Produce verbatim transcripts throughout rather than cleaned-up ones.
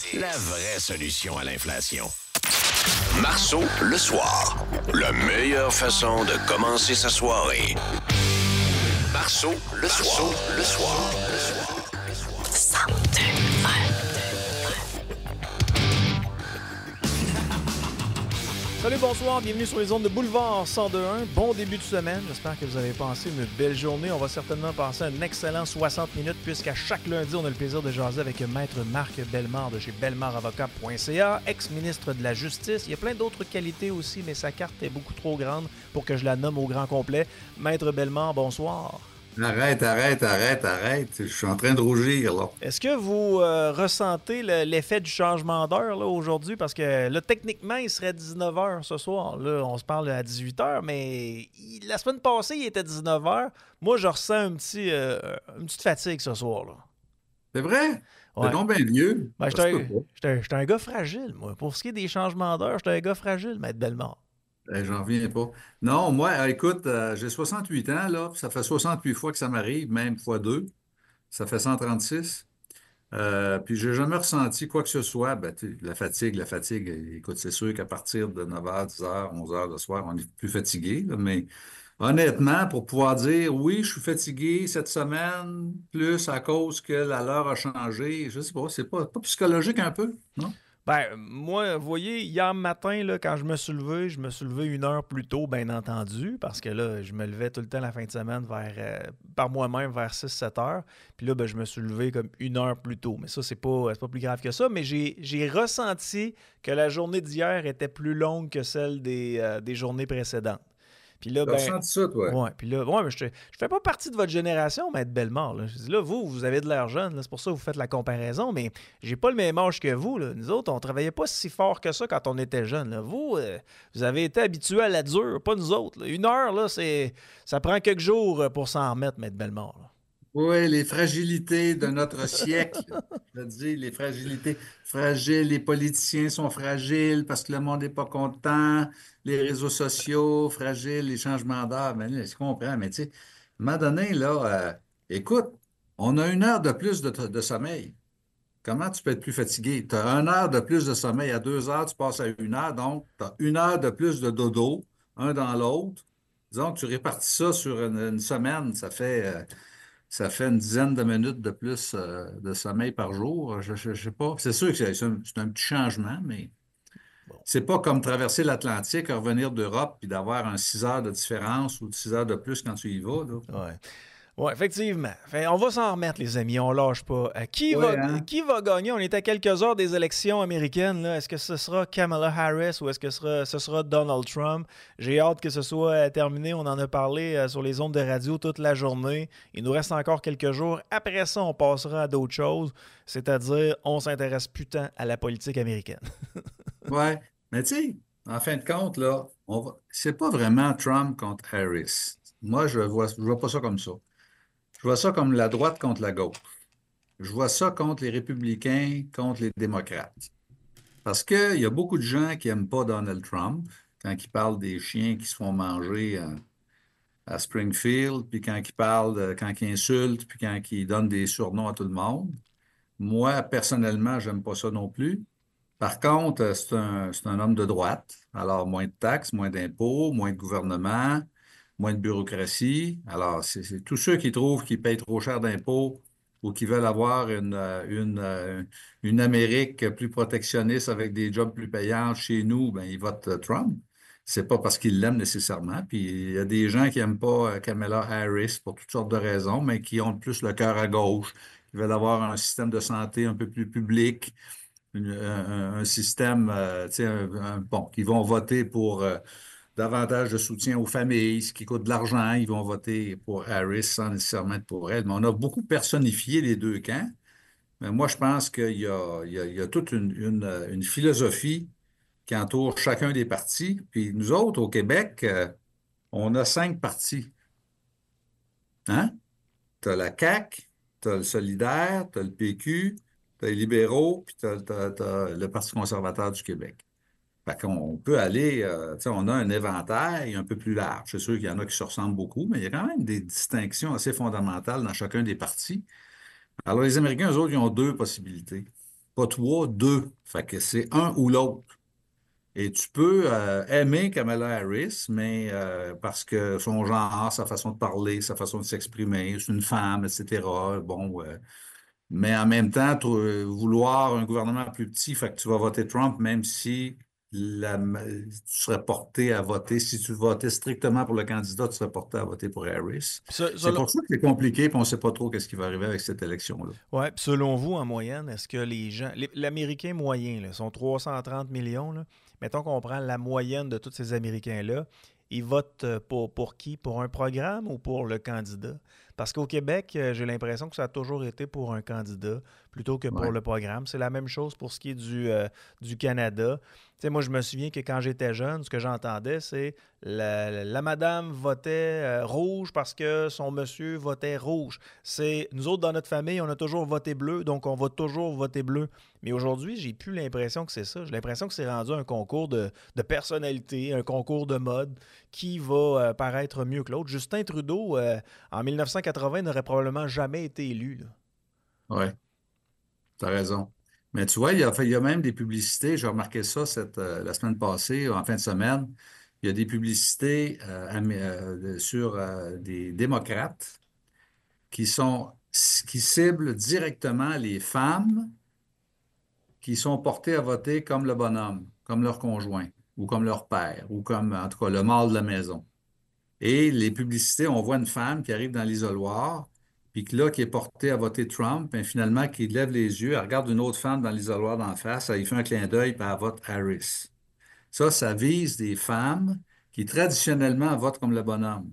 la vraie solution à l'inflation. Marceau, le soir. La meilleure façon de commencer sa soirée. Marceau, le soir. Le soir. Le soir. cent deux Salut, bonsoir, bienvenue sur les ondes de Boulevard cent deux un. Bon début de semaine, j'espère que vous avez passé une belle journée. On va certainement passer un excellent soixante minutes puisqu'à chaque lundi, on a le plaisir de jaser avec Maître Marc Bellemare de chez bellemare avocat point c a, ex-ministre de la Justice. Il y a plein d'autres qualités aussi, mais sa carte est beaucoup trop grande pour que je la nomme au grand complet. Maître Bellemare, bonsoir. Arrête, arrête, arrête, arrête. Je suis en train de rougir, là. Est-ce que vous euh, ressentez le, l'effet du changement d'heure là, aujourd'hui? Parce que là, techniquement, il serait dix-neuf heures ce soir. Là, on se parle à dix-huit heures, mais il, la semaine passée, il était dix-neuf heures. Moi, je ressens un petit, euh, une petite fatigue ce soir. Là. C'est vrai? Ouais. C'est donc bien vieux. Ben, j'étais, un, j'étais, un, j'étais un gars fragile, moi. Pour ce qui est des changements d'heure, j'étais un gars fragile, Maître Bellemare. Ben, j'en reviens pas. Non, moi, écoute, euh, j'ai soixante-huit ans, là. Ça fait soixante-huit fois que ça m'arrive, même fois deux. Ça fait cent trente-six. Euh, puis j'ai jamais ressenti quoi que ce soit. Ben, la fatigue, la fatigue, écoute, c'est sûr qu'à partir de neuf heures, dix heures, onze heures le soir, on est plus fatigué, là, mais honnêtement, pour pouvoir dire oui, je suis fatigué cette semaine, plus à cause que la l'heure a changé, je sais pas, c'est pas, pas psychologique un peu, non? Ben, moi, vous voyez, hier matin, là, quand je me suis levé, je me suis levé une heure plus tôt, bien entendu, parce que là, je me levais tout le temps la fin de semaine vers, euh, par moi-même vers six sept heures. Puis là, ben, je me suis levé comme une heure plus tôt. Mais ça, c'est pas, c'est pas plus grave que ça. Mais j'ai, j'ai ressenti que la journée d'hier était plus longue que celle des, euh, des journées précédentes. Puis là, T'as ben, ressenti ça, toi? ouais, puis là, ouais, mais je, je fais pas partie de votre génération, Maître Bellemare. Là. Je dis là, vous, vous avez de l'air jeune, là, c'est pour ça que vous faites la comparaison, mais j'ai pas le même âge que vous. Là. Nous autres, on travaillait pas si fort que ça quand on était jeunes. Là. Vous, euh, vous avez été habitués à la dure, pas nous autres. Là. Une heure, là, c'est, ça prend quelques jours pour s'en remettre, Maître Bellemare. Là. Oui, les fragilités de notre siècle. Je veux dire, les fragilités fragiles, les politiciens sont fragiles parce que le monde n'est pas content, les réseaux sociaux, fragiles, les changements d'heure. Mais là, je comprends, mais tu sais, à un moment donné, là, euh, écoute, on a une heure de plus de, de sommeil. Comment tu peux être plus fatigué? Tu as une heure de plus de sommeil. À deux heures, tu passes à une heure, donc tu as une heure de plus de dodo, un dans l'autre. Disons que tu répartis ça sur une, une semaine, ça fait. euh, ça fait une dizaine de minutes de plus euh, de sommeil par jour. Je ne sais pas. C'est sûr que c'est, c'est un, c'est un petit changement, mais Bon. c'est pas comme traverser l'Atlantique, revenir d'Europe puis d'avoir un six heures de différence ou six heures de plus quand tu y vas, là. Ouais. Oui, effectivement. Fait, on va s'en remettre, les amis. On lâche pas. Euh, qui, Ouais, va, hein? qui va gagner? On est à quelques heures des élections américaines. Là. Est-ce que ce sera Kamala Harris ou est-ce que ce sera, ce sera Donald Trump? J'ai hâte que ce soit terminé. On en a parlé euh, sur les ondes de radio toute la journée. Il nous reste encore quelques jours. Après ça, on passera à d'autres choses. C'est-à-dire, on s'intéresse plus tant à la politique américaine. Ouais. Mais tu sais, en fin de compte, là, on va... c'est pas vraiment Trump contre Harris. Moi, je vois, je vois pas ça comme ça. Je vois ça comme la droite contre la gauche. Je vois ça contre les républicains, contre les démocrates. Parce qu'il y a beaucoup de gens qui n'aiment pas Donald Trump quand il parle des chiens qui se font manger à, à Springfield, puis quand il parle, de, quand il insulte, puis quand il donne des surnoms à tout le monde. Moi, personnellement, j'aime pas ça non plus. Par contre, euh, c'est un, c'est un homme de droite. Alors, moins de taxes, moins d'impôts, moins de gouvernement, moins de bureaucratie. Alors, c'est c'est tous ceux qui trouvent qu'ils payent trop cher d'impôts ou qui veulent avoir une, euh, une, euh, une Amérique plus protectionniste avec des jobs plus payants chez nous, ben, ils votent euh, Trump. C'est pas parce qu'ils l'aiment nécessairement. Puis il y a des gens qui n'aiment pas euh, Kamala Harris pour toutes sortes de raisons, mais qui ont plus le cœur à gauche, qui veulent avoir un système de santé un peu plus public, une- un, un système, euh, tu sais, un- un- bon, qui vont voter pour euh, davantage de soutien aux familles, ce qui coûte de l'argent. Ils vont voter pour Harris sans nécessairement être pour elle. Mais on a beaucoup personnifié les deux camps. Mais moi, je pense qu'il y a, il y a, il y a toute une, une, euh, une philosophie qui entoure chacun des partis. Puis nous autres, au Québec, euh, on a cinq partis. Hein? Tu as la C A Q, tu as le Solidaire, tu as le P Q, tu as les libéraux, puis tu as, le Parti conservateur du Québec. Fait qu'on peut aller, euh, tu sais, on a un éventail un peu plus large. C'est sûr qu'il y en a qui se ressemblent beaucoup, mais il y a quand même des distinctions assez fondamentales dans chacun des partis. Alors, les Américains, eux autres, ils ont deux possibilités. pas trois, deux. Fait que c'est un ou l'autre. Et tu peux euh, aimer Kamala Harris, mais euh, parce que son genre, sa façon de parler, sa façon de s'exprimer, c'est une femme, et cetera. Bon, euh, mais en même temps, tu- euh, vouloir un gouvernement plus petit, fait que tu vas voter Trump, même si la- tu serais porté à voter, si tu votais strictement pour le candidat, tu serais porté à voter pour Harris. Puis ça- C'est selon, pour ça que c'est compliqué, puis on ne sait pas trop qu'est-ce qui va arriver avec cette élection-là. ouais, puis selon vous, en moyenne, est-ce que les gens. les- L'Américain moyen, là, sont trois cent trente millions. Là. Mettons qu'on prend la moyenne de tous ces Américains-là. Ils votent euh, pour, pour qui? Pour un programme ou pour le candidat? Parce qu'au Québec, euh, j'ai l'impression que ça a toujours été pour un candidat plutôt que pour Ouais. le programme. C'est la même chose pour ce qui est du, euh, du Canada. Tu sais, moi, je me souviens que quand j'étais jeune, ce que j'entendais, c'est la, la madame votait euh, rouge parce que son monsieur votait rouge. C'est nous autres, dans notre famille, on a toujours voté bleu, donc on va toujours voter bleu. Mais aujourd'hui, j'ai plus l'impression que c'est ça. J'ai l'impression que c'est rendu un concours de, de personnalité, un concours de mode qui va euh, paraître mieux que l'autre. Justin Trudeau, euh, en mille neuf cent quatre-vingts, n'aurait probablement jamais été élu, là. Ouais, tu as raison. Mais tu vois, il y a, fait- il y a même des publicités, j'ai remarqué ça cette, euh, la semaine passée, en fin de semaine. Il y a des publicités euh, amé- euh, sur euh, des démocrates qui sont qui ciblent directement les femmes qui sont portés à voter comme le bonhomme, comme leur conjoint, ou comme leur père, ou comme, en tout cas, le mâle de la maison. Et les publicités, on voit une femme qui arrive dans l'isoloir, puis que là, qui est portée à voter Trump, et finalement, qui lève les yeux, elle regarde une autre femme dans l'isoloir d'en face, elle lui fait un clin d'œil, puis elle vote Harris. Ça, ça vise des femmes qui traditionnellement votent comme le bonhomme.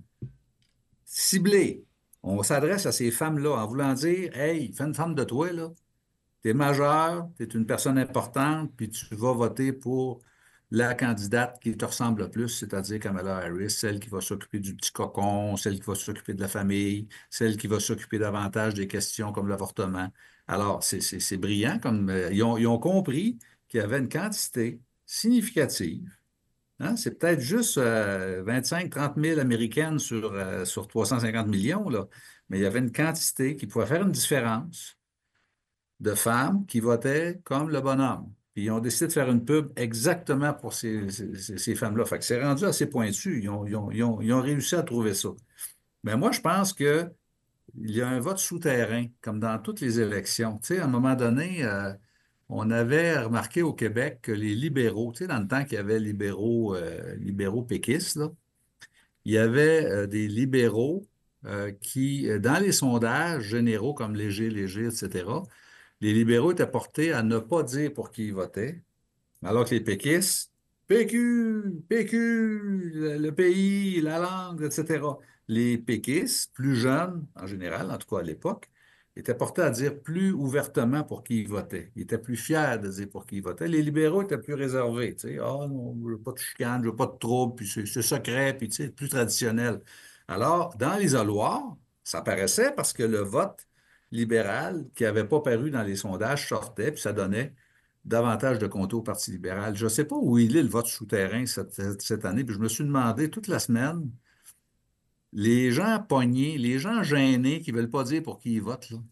Ciblées. On s'adresse à ces femmes-là en voulant dire, hey, fais une femme de toi, là. Tu es majeur, tu es une personne importante, puis tu vas voter pour la candidate qui te ressemble le plus, c'est-à-dire Kamala Harris, celle qui va s'occuper du petit cocon, celle qui va s'occuper de la famille, celle qui va s'occuper davantage des questions comme l'avortement. Alors, c'est c'est- c'est brillant, comme euh, ils ont, ils ont compris qu'il y avait une quantité significative. Hein. C'est peut-être juste euh, vingt-cinq trente mille Américaines sur, euh, sur trois cent cinquante millions, là. Mais il y avait une quantité qui pouvait faire une différence de femmes qui votaient comme le bonhomme. Puis ils ont décidé de faire une pub exactement pour ces, ces, ces femmes-là. Fait que c'est rendu assez pointu. Ils ont, ils ont- ils ont- ils ont réussi à trouver ça. Mais moi, je pense que il y a un vote souterrain, comme dans toutes les élections. Tu sais, à un moment donné, euh, on avait remarqué au Québec que les libéraux, tu sais, dans le temps qu'il y avait libéraux, euh, libéraux péquistes, là, il y avait euh, des libéraux euh, qui, euh, dans les sondages généraux comme Léger, Léger, et cetera, les libéraux étaient portés à ne pas dire pour qui ils votaient, alors que les péquistes, P Q, P Q, le, le pays, la langue, et cetera. Les péquistes, plus jeunes en général, en tout cas à l'époque, étaient portés à dire plus ouvertement pour qui ils votaient. Ils étaient plus fiers de dire pour qui ils votaient. Les libéraux étaient plus réservés. Tu sais, ah non, je veux pas de chicane, je veux pas de trouble, puis c'est c'est secret, puis tu sais, plus traditionnel. Alors, dans l'isoloir, ça paraissait parce que le vote libéral, qui n'avait pas paru dans les sondages, sortait, puis ça donnait davantage de comptes au Parti libéral. Je ne sais pas où il est le vote souterrain cette, cette année, puis je me suis demandé toute la semaine, les gens pognés, les gens gênés qui ne veulent pas dire pour qui ils votent, là,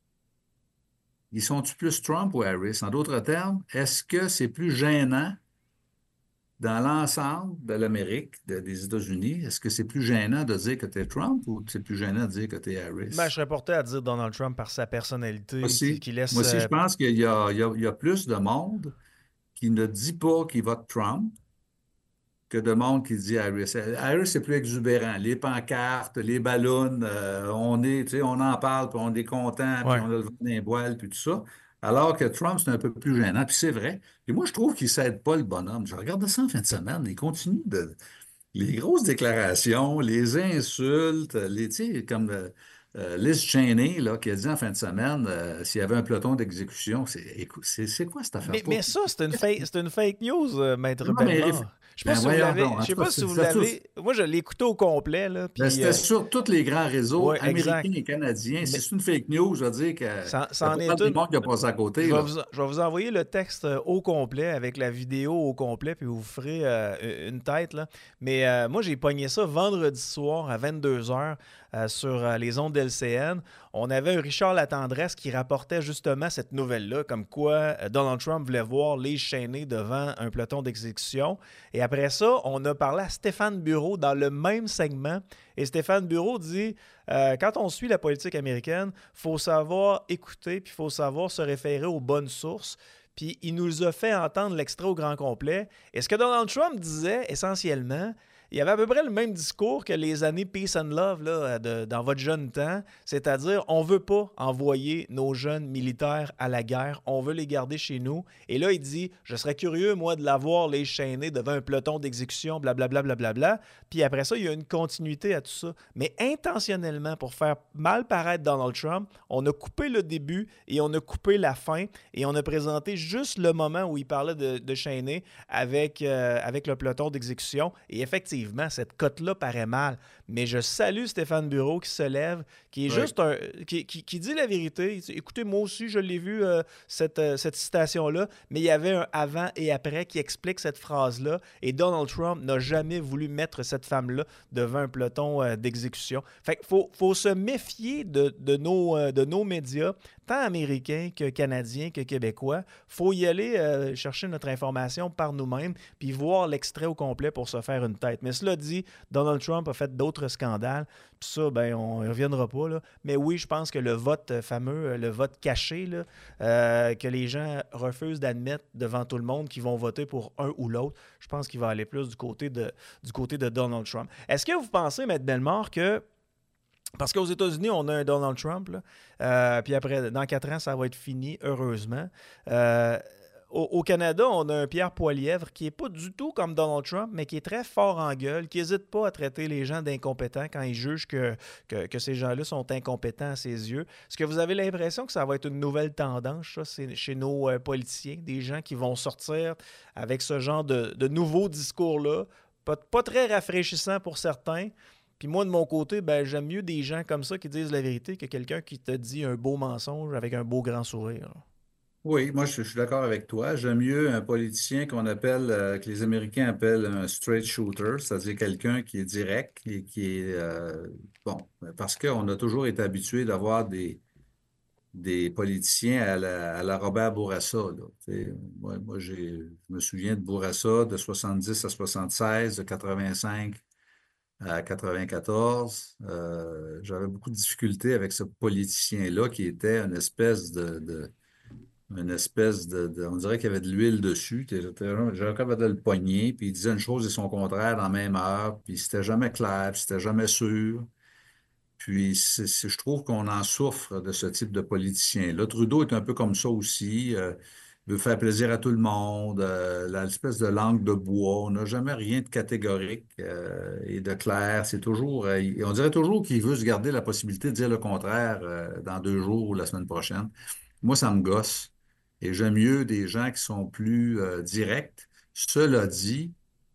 ils sont-tu plus Trump ou Harris? En d'autres termes, est-ce que c'est plus gênant dans l'ensemble de l'Amérique, de- des États-Unis? Est-ce que c'est plus gênant de dire que tu es Trump ou c'est plus gênant de dire que tu es Ben, je Harris? serais porté à dire Donald Trump par sa Moi personnalité, qui, aussi. qui Moi laisse. aussi, euh, je pense qu'il y a, il y a- il y a plus de monde qui ne dit pas qu'il vote Trump que de monde qui dit Harris. Harris, c'est plus exubérant. Les pancartes, les ballons, euh, on est, tu sais, on en parle, puis on est content, puis ouais. on a le vent dans les voiles, puis tout ça. Alors que Trump, c'est un peu plus gênant. Puis c'est vrai. Et moi, je trouve qu'il ne cède pas le bonhomme. Je regarde ça en fin de semaine. Il continue de. Les grosses déclarations, les insultes, les, tu sais, comme euh, euh, Liz Cheney, là, qui a dit en fin de semaine, euh, s'il y avait un peloton d'exécution, c'est, écoute, c'est, c'est quoi cette Mais, affaire? Pas- mais ça, c'est une, fake, c'est une fake news, euh, Maître Non, mais réf- Bellemare. Je sais pas Ben si vous voyons l'avez. donc. Je En sais tout cas, pas si c'est- vous c'était sur, l'avez. Moi, je l'ai écouté au complet, là. ben, Puis, c'était euh, sur tous les grands réseaux ouais, américains exact. et canadiens. Si Mais c'est une fake news, je veux dire qu'il ça, y a ça pas en mal est de une. monde qui a passé à Je côté, vais là. vous, je vais vous envoyer le texte euh, au complet avec la vidéo au complet, puis vous ferez euh, une tête, là. Mais euh, moi, j'ai pogné ça vendredi soir à vingt-deux heures euh, sur euh, les ondes d'L C N. On avait un Richard Latendresse qui rapportait justement cette nouvelle-là, comme quoi euh, Donald Trump voulait voir les chaînés devant un peloton d'exécution. Et après ça, on a parlé à Stéphane Bureau dans le même segment. Et Stéphane Bureau dit euh, quand on suit la politique américaine, il faut savoir écouter, puis il faut savoir se référer aux bonnes sources. Puis il nous a fait entendre l'extrait au grand complet. Et ce que Donald Trump disait essentiellement, il y avait à peu près le même discours que les années Peace and Love là, de, dans votre jeune temps, c'est-à-dire on ne veut pas envoyer nos jeunes militaires à la guerre, on veut les garder chez nous. Et là, il dit, je serais curieux, moi, de l'avoir les chaîner devant un peloton d'exécution, blablabla, blablabla. Puis après ça, il y a une continuité à tout ça. Mais intentionnellement, pour faire mal paraître Donald Trump, on a coupé le début et on a coupé la fin et on a présenté juste le moment où il parlait de, de chaîner avec, euh, avec le peloton d'exécution. Et effectivement, cette cote-là paraît mal. Mais je salue Stéphane Bureau qui se lève, qui est Oui. juste un. qui, qui, qui dit la vérité. Il dit, écoutez, moi aussi, je l'ai vu, euh, cette, euh, cette citation-là, mais il y avait un avant et après qui explique cette phrase-là. Et Donald Trump n'a jamais voulu mettre cette femme-là devant un peloton euh, d'exécution. Fait qu'il faut, faut se méfier de, de, nos, euh, de nos médias, tant américains que canadiens que québécois. Il faut y aller euh, chercher notre information par nous-mêmes puis voir l'extrait au complet pour se faire une tête. Mais cela dit, Donald Trump a fait d'autres scandales. Puis ça, ben, on ne reviendra pas, là. Mais oui, je pense que le vote fameux, le vote caché, là, euh, que les gens refusent d'admettre devant tout le monde qu'ils vont voter pour un ou l'autre, je pense qu'il va aller plus du côté de, du côté de Donald Trump. Est-ce que vous pensez, M. Bellemare, que parce qu'aux États-Unis, on a un Donald Trump, là, euh, puis après, dans quatre ans, ça va être fini, heureusement. Euh, au, au Canada, on a un Pierre Poilievre qui n'est pas du tout comme Donald Trump, mais qui est très fort en gueule, qui n'hésite pas à traiter les gens d'incompétents quand il juge que, que, que ces gens-là sont incompétents à ses yeux. Est-ce que vous avez l'impression que ça va être une nouvelle tendance, ça, c'est chez nos euh, politiciens, des gens qui vont sortir avec ce genre de, de nouveaux discours-là, pas, pas très rafraîchissant pour certains. Puis moi, de mon côté, ben, j'aime mieux des gens comme ça qui disent la vérité que quelqu'un qui te dit un beau mensonge avec un beau grand sourire. Oui, moi, je, je suis d'accord avec toi. J'aime mieux un politicien qu'on appelle, euh, que les Américains appellent un straight shooter, c'est-à-dire quelqu'un qui est direct et qui est, euh, bon, parce qu'on a toujours été habitué d'avoir des, des politiciens à la, à la Robert Bourassa, là. Tu sais, moi, moi j'ai, je me souviens de Bourassa de soixante-dix à soixante-seize, de quatre-vingt-cinq à quatre-vingt-quatorze. Euh, j'avais beaucoup de difficultés avec ce politicien-là qui était une espèce de, de- une espèce de, de- on dirait qu'il y avait de l'huile dessus. J'étais j'avais capable de le pogner, puis il disait une chose et son contraire dans la même heure, puis c'était jamais clair, puis c'était jamais sûr. Puis c'est- c'est- je trouve qu'on en souffre de ce type de politicien-là. Trudeau est un peu comme ça aussi. Euh, il veut faire plaisir à tout le monde. Euh, la- l'espèce de langue de bois. On n'a jamais rien de catégorique euh, et de clair. C'est toujours, euh, il- on dirait toujours qu'il veut se garder la possibilité de dire le contraire euh, dans deux jours ou la semaine prochaine. Moi, ça me gosse. Et j'aime mieux des gens qui sont plus euh, directs. Cela dit,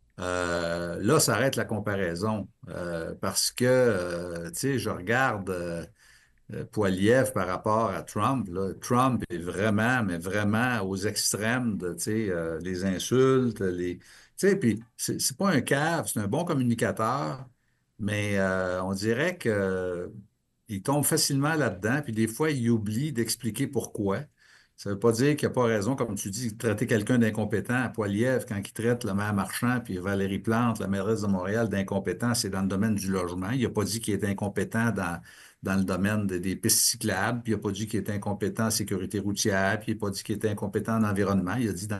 euh, là, ça arrête la comparaison euh, parce que, euh, tu sais, je regarde euh, euh, Poilievre par rapport à Trump. Là. Trump est vraiment, mais vraiment aux extrêmes de, tu sais, euh, les insultes, les, tu sais, puis c'est c'est pas un cave, c'est un bon communicateur, mais euh, on dirait que euh, il tombe facilement là-dedans, puis des fois, il oublie d'expliquer pourquoi. Ça ne veut pas dire qu'il n'a pas raison, comme tu dis, de traiter quelqu'un d'incompétent à Poilievre quand il traite le maire Marchand puis Valérie Plante, la mairesse de Montréal, d'incompétent, c'est dans le domaine du logement. Il n'a pas dit qu'il était incompétent dans, dans le domaine des, des pistes cyclables, puis il n'a pas dit qu'il était incompétent en sécurité routière, puis il n'a pas dit qu'il était incompétent en environnement. Il a dit dans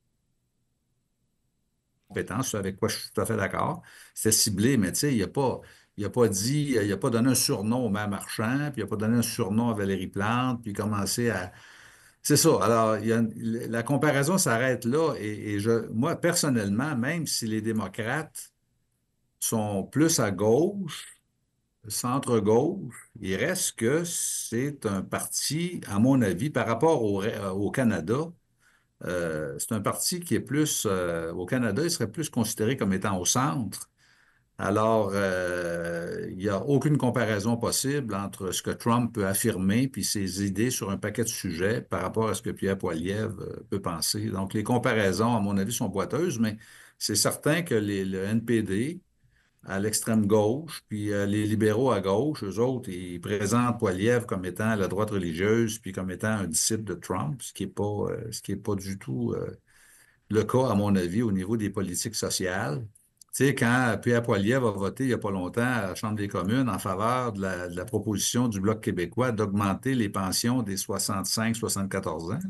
compétence, ce avec quoi je suis tout à fait d'accord. C'était ciblé, mais tu sais, il n'a pas, il a pas dit, il n'a pas donné un surnom au maire Marchand, puis il n'a pas donné un surnom à Valérie Plante, puis commencé à c'est ça. Alors, il y a une- la comparaison s'arrête là. Et, et je, moi, personnellement, même si les démocrates sont plus à gauche, centre-gauche, il reste que c'est un parti, à mon avis, par rapport au, re- au Canada, Euh, c'est un parti qui est plus, euh, au Canada, il serait plus considéré comme étant au centre. Alors, euh, il n'y a aucune comparaison possible entre ce que Trump peut affirmer puis ses idées sur un paquet de sujets par rapport à ce que Pierre Poilievre euh, peut penser. Donc, les comparaisons, à mon avis, sont boiteuses, mais c'est certain que les- le N P D, à l'extrême gauche, puis euh, les libéraux à gauche, eux autres, ils présentent Poilievre comme étant la droite religieuse, puis comme étant un disciple de Trump, ce qui n'est pas, euh, ce qui est pas du tout euh, le cas, à mon avis, au niveau des politiques sociales. Tu sais, quand Pierre Poilievre a voté il n'y a pas longtemps à la Chambre des communes en faveur de la, de la proposition du Bloc québécois d'augmenter les pensions des soixante-cinq soixante-quatorze ans,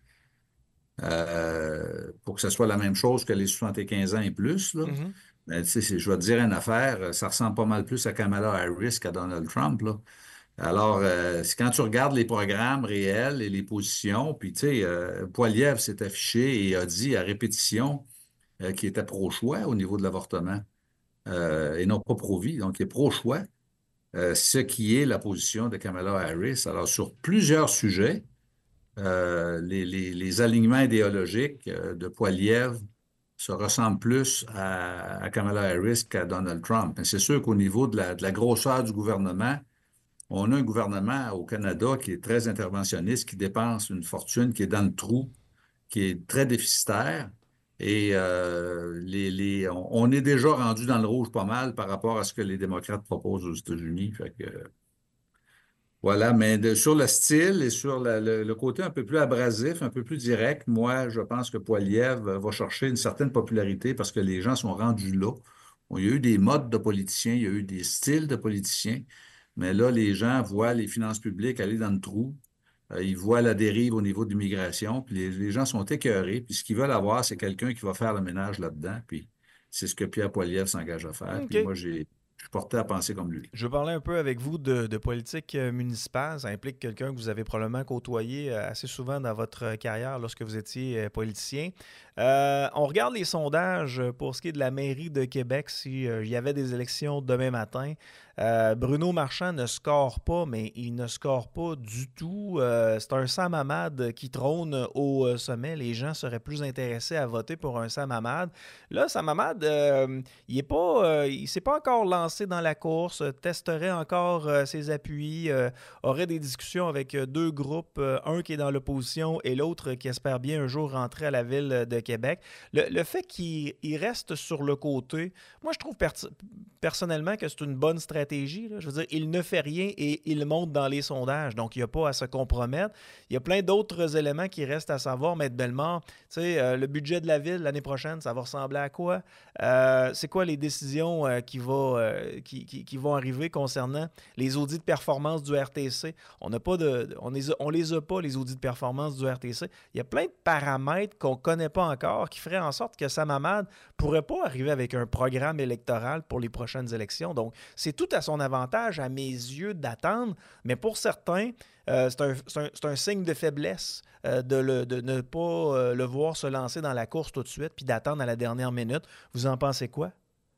euh, pour que ce soit la même chose que les soixante-quinze ans et plus, là. Mhm. Mais tu sais, c'est- je vais te dire une affaire, ça ressemble pas mal plus à Kamala Harris qu'à Donald Trump, là. Alors, euh, c'est quand tu regardes les programmes réels et les positions, puis tu sais, euh, Poilievre s'est affiché et a dit à répétition euh, qu'il était pro-choix au niveau de l'avortement euh, et non pas pro-vie, donc il est pro-choix, euh, ce qui est la position de Kamala Harris. Alors, sur plusieurs sujets, euh, les, les- les alignements idéologiques euh, de Poilievre se ressemblent plus à, à Kamala Harris qu'à Donald Trump. Mais c'est sûr qu'au niveau de la, de la grosseur du gouvernement, on a un gouvernement au Canada qui est très interventionniste, qui dépense une fortune, qui est dans le trou, qui est très déficitaire. Et euh, les, les- on, on est déjà rendu dans le rouge pas mal par rapport à ce que les démocrates proposent aux États-Unis. Fait que, voilà, mais de- sur le style et sur la- le, le côté un peu plus abrasif, un peu plus direct, moi, je pense que Poilievre va chercher une certaine popularité parce que les gens sont rendus là. Bon, il y a eu des modes de politiciens, il y a eu des styles de politiciens, mais là, les gens voient les finances publiques aller dans le trou. Euh, ils voient la dérive au niveau de l'immigration, puis les, les gens sont écœurés, puis ce qu'ils veulent avoir, c'est quelqu'un qui va faire le ménage là-dedans, puis c'est ce que Pierre Poilievre s'engage à faire, puis OK. moi, j'ai, je suis porté à penser comme lui. Je veux parler un peu avec vous de, de politique euh, municipale. Ça implique quelqu'un que vous avez probablement côtoyé euh, assez souvent dans votre euh, carrière lorsque vous étiez euh, politicien. Euh, on regarde les sondages pour ce qui est de la mairie de Québec, s'il y avait des élections demain matin. Euh, Bruno Marchand ne score pas, mais il ne score pas du tout. Euh, c'est un Sam Hamad qui trône au euh, sommet. Les gens seraient plus intéressés à voter pour un Sam Hamad. Là, Sam Hamad, euh, il est pas, euh, il s'est pas encore lancé dans la course, euh, testerait encore euh, ses appuis, euh, aurait des discussions avec euh, deux groupes, euh, un qui est dans l'opposition et l'autre qui espère bien un jour rentrer à la ville de Québec. Le, le fait qu'il il reste sur le côté, moi je trouve per- personnellement que c'est une bonne stratégie, là. Je veux dire, il ne fait rien et il monte dans les sondages, donc il n'y a pas à se compromettre. Il y a plein d'autres éléments qui restent à savoir, Maître Bellemare. Tu sais, euh, le budget de la ville l'année prochaine, ça va ressembler à quoi? Euh, c'est quoi les décisions euh, qui, va, euh, qui, qui, qui vont arriver concernant les audits de performance du R T C? On n'a pas de, on les a, on les a pas, les audits de performance du R T C. Il y a plein de paramètres qu'on ne connaît pas encore qui feraient en sorte que Sam Hamad ne pourrait pas arriver avec un programme électoral pour les prochaines élections. Donc, c'est tout à son avantage, à mes yeux, d'attendre. Mais pour certains, euh, c'est, un, c'est, un, c'est un signe de faiblesse euh, de, le, de ne pas euh, le voir se lancer dans la course tout de suite puis d'attendre à la dernière minute. Vous en pensez quoi?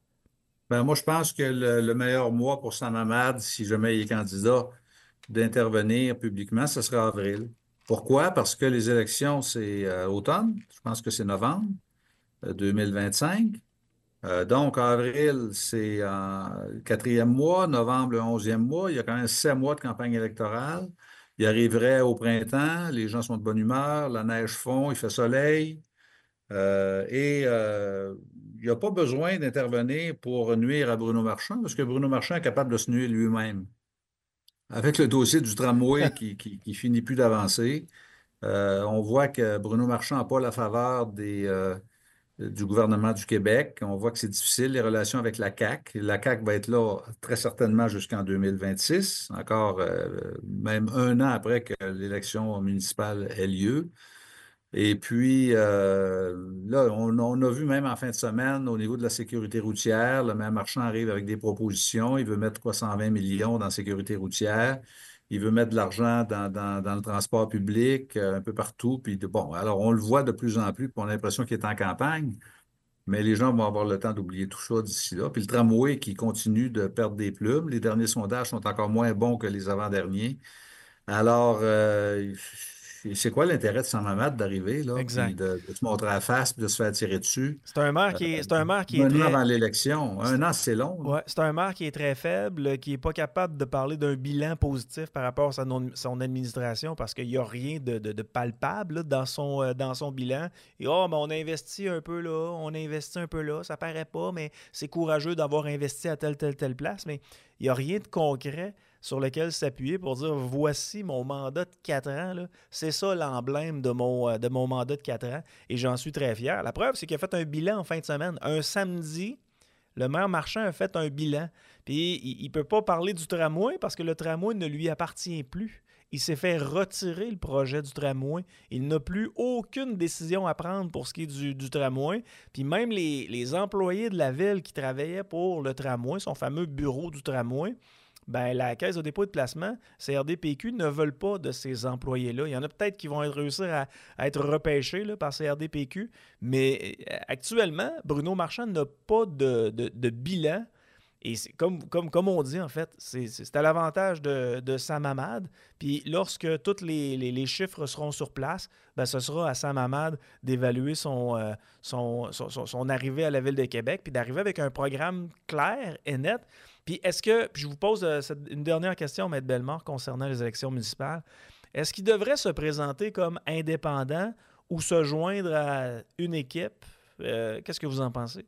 Ben, moi, je pense que le, le meilleur mois pour Sam Hamad, si jamais il est candidat, d'intervenir publiquement, ce sera avril. Pourquoi? Parce que les élections, c'est euh, automne. Je pense que c'est novembre euh, deux mille vingt-cinq. Euh, donc, avril, c'est euh, le quatrième mois, novembre, le onzième mois. Il y a quand même sept mois de campagne électorale. Il arriverait au printemps, les gens sont de bonne humeur, la neige fond, il fait soleil. Euh, et euh, il n'y a pas besoin d'intervenir pour nuire à Bruno Marchand, parce que Bruno Marchand est capable de se nuire lui-même. Avec le dossier du tramway qui, qui, qui finit plus d'avancer, euh, on voit que Bruno Marchand n'a pas la faveur des, euh, du gouvernement du Québec. On voit que c'est difficile, les relations avec la C A Q. La C A Q va être là très certainement jusqu'en deux mille vingt-six, encore euh, même un an après que l'élection municipale ait lieu. Et puis, euh, là, on, on a vu même en fin de semaine, au niveau de la sécurité routière, le maire Marchand arrive avec des propositions. Il veut mettre trois cent vingt millions dans la sécurité routière. Il veut mettre de l'argent dans, dans, dans le transport public, euh, un peu partout. Puis, de- bon, alors, on le voit de plus en plus, puis on a l'impression qu'il est en campagne, mais les gens vont avoir le temps d'oublier tout ça d'ici là. Puis le tramway qui continue de perdre des plumes. Les derniers sondages sont encore moins bons que les avant-derniers. Alors, euh, c'est quoi l'intérêt de Sam Hamad d'arriver, là, puis Exact. de, de se montrer à la face, puis de se faire tirer dessus? C'est un maire Euh, qui est, c'est un maire qui est un an très. avant l'élection. Un an, c'est long. Là. Ouais, c'est un maire qui est très faible, qui n'est pas capable de parler d'un bilan positif par rapport à sa non- son administration parce qu'il n'y a rien de, de- de palpable là, dans, son, euh, dans son bilan. Et oh, mais on a investi un peu là, on a investi un peu là, ça paraît pas, mais c'est courageux d'avoir investi à telle, telle, telle place. Mais il n'y a rien de concret sur lequel s'appuyer pour dire voici mon mandat de quatre ans. Là. C'est ça l'emblème de mon, euh, de mon mandat de quatre ans et j'en suis très fier. La preuve, c'est qu'il a fait un bilan en fin de semaine. Un samedi, le maire Marchand a fait un bilan. Puis il ne peut pas parler du tramway parce que le tramway ne lui appartient plus. Il s'est fait retirer le projet du tramway. Il n'a plus aucune décision à prendre pour ce qui est du, du tramway. Puis même les, les employés de la ville qui travaillaient pour le tramway, son fameux bureau du tramway, ben, la Caisse de dépôt et de placement, C R D P Q, ne veulent pas de ces employés-là. Il y en a peut-être qui vont être, réussir à, à être repêchés là, par C R D P Q, mais actuellement, Bruno Marchand n'a pas de, de, de bilan. Et c'est comme, comme, comme on dit, en fait, c'est, c'est à l'avantage de, de Sam Hamad. Puis lorsque tous les, les, les chiffres seront sur place, ben, ce sera à Sam Hamad d'évaluer son, euh, son, son, son, son arrivée à la Ville de Québec, puis d'arriver avec un programme clair et net. Puis est-ce que, puis je vous pose euh, cette, une dernière question, Maître Bellemare, concernant les élections municipales. Est-ce qu'il devrait se présenter comme indépendant ou se joindre à une équipe? Euh, qu'est-ce que vous en pensez?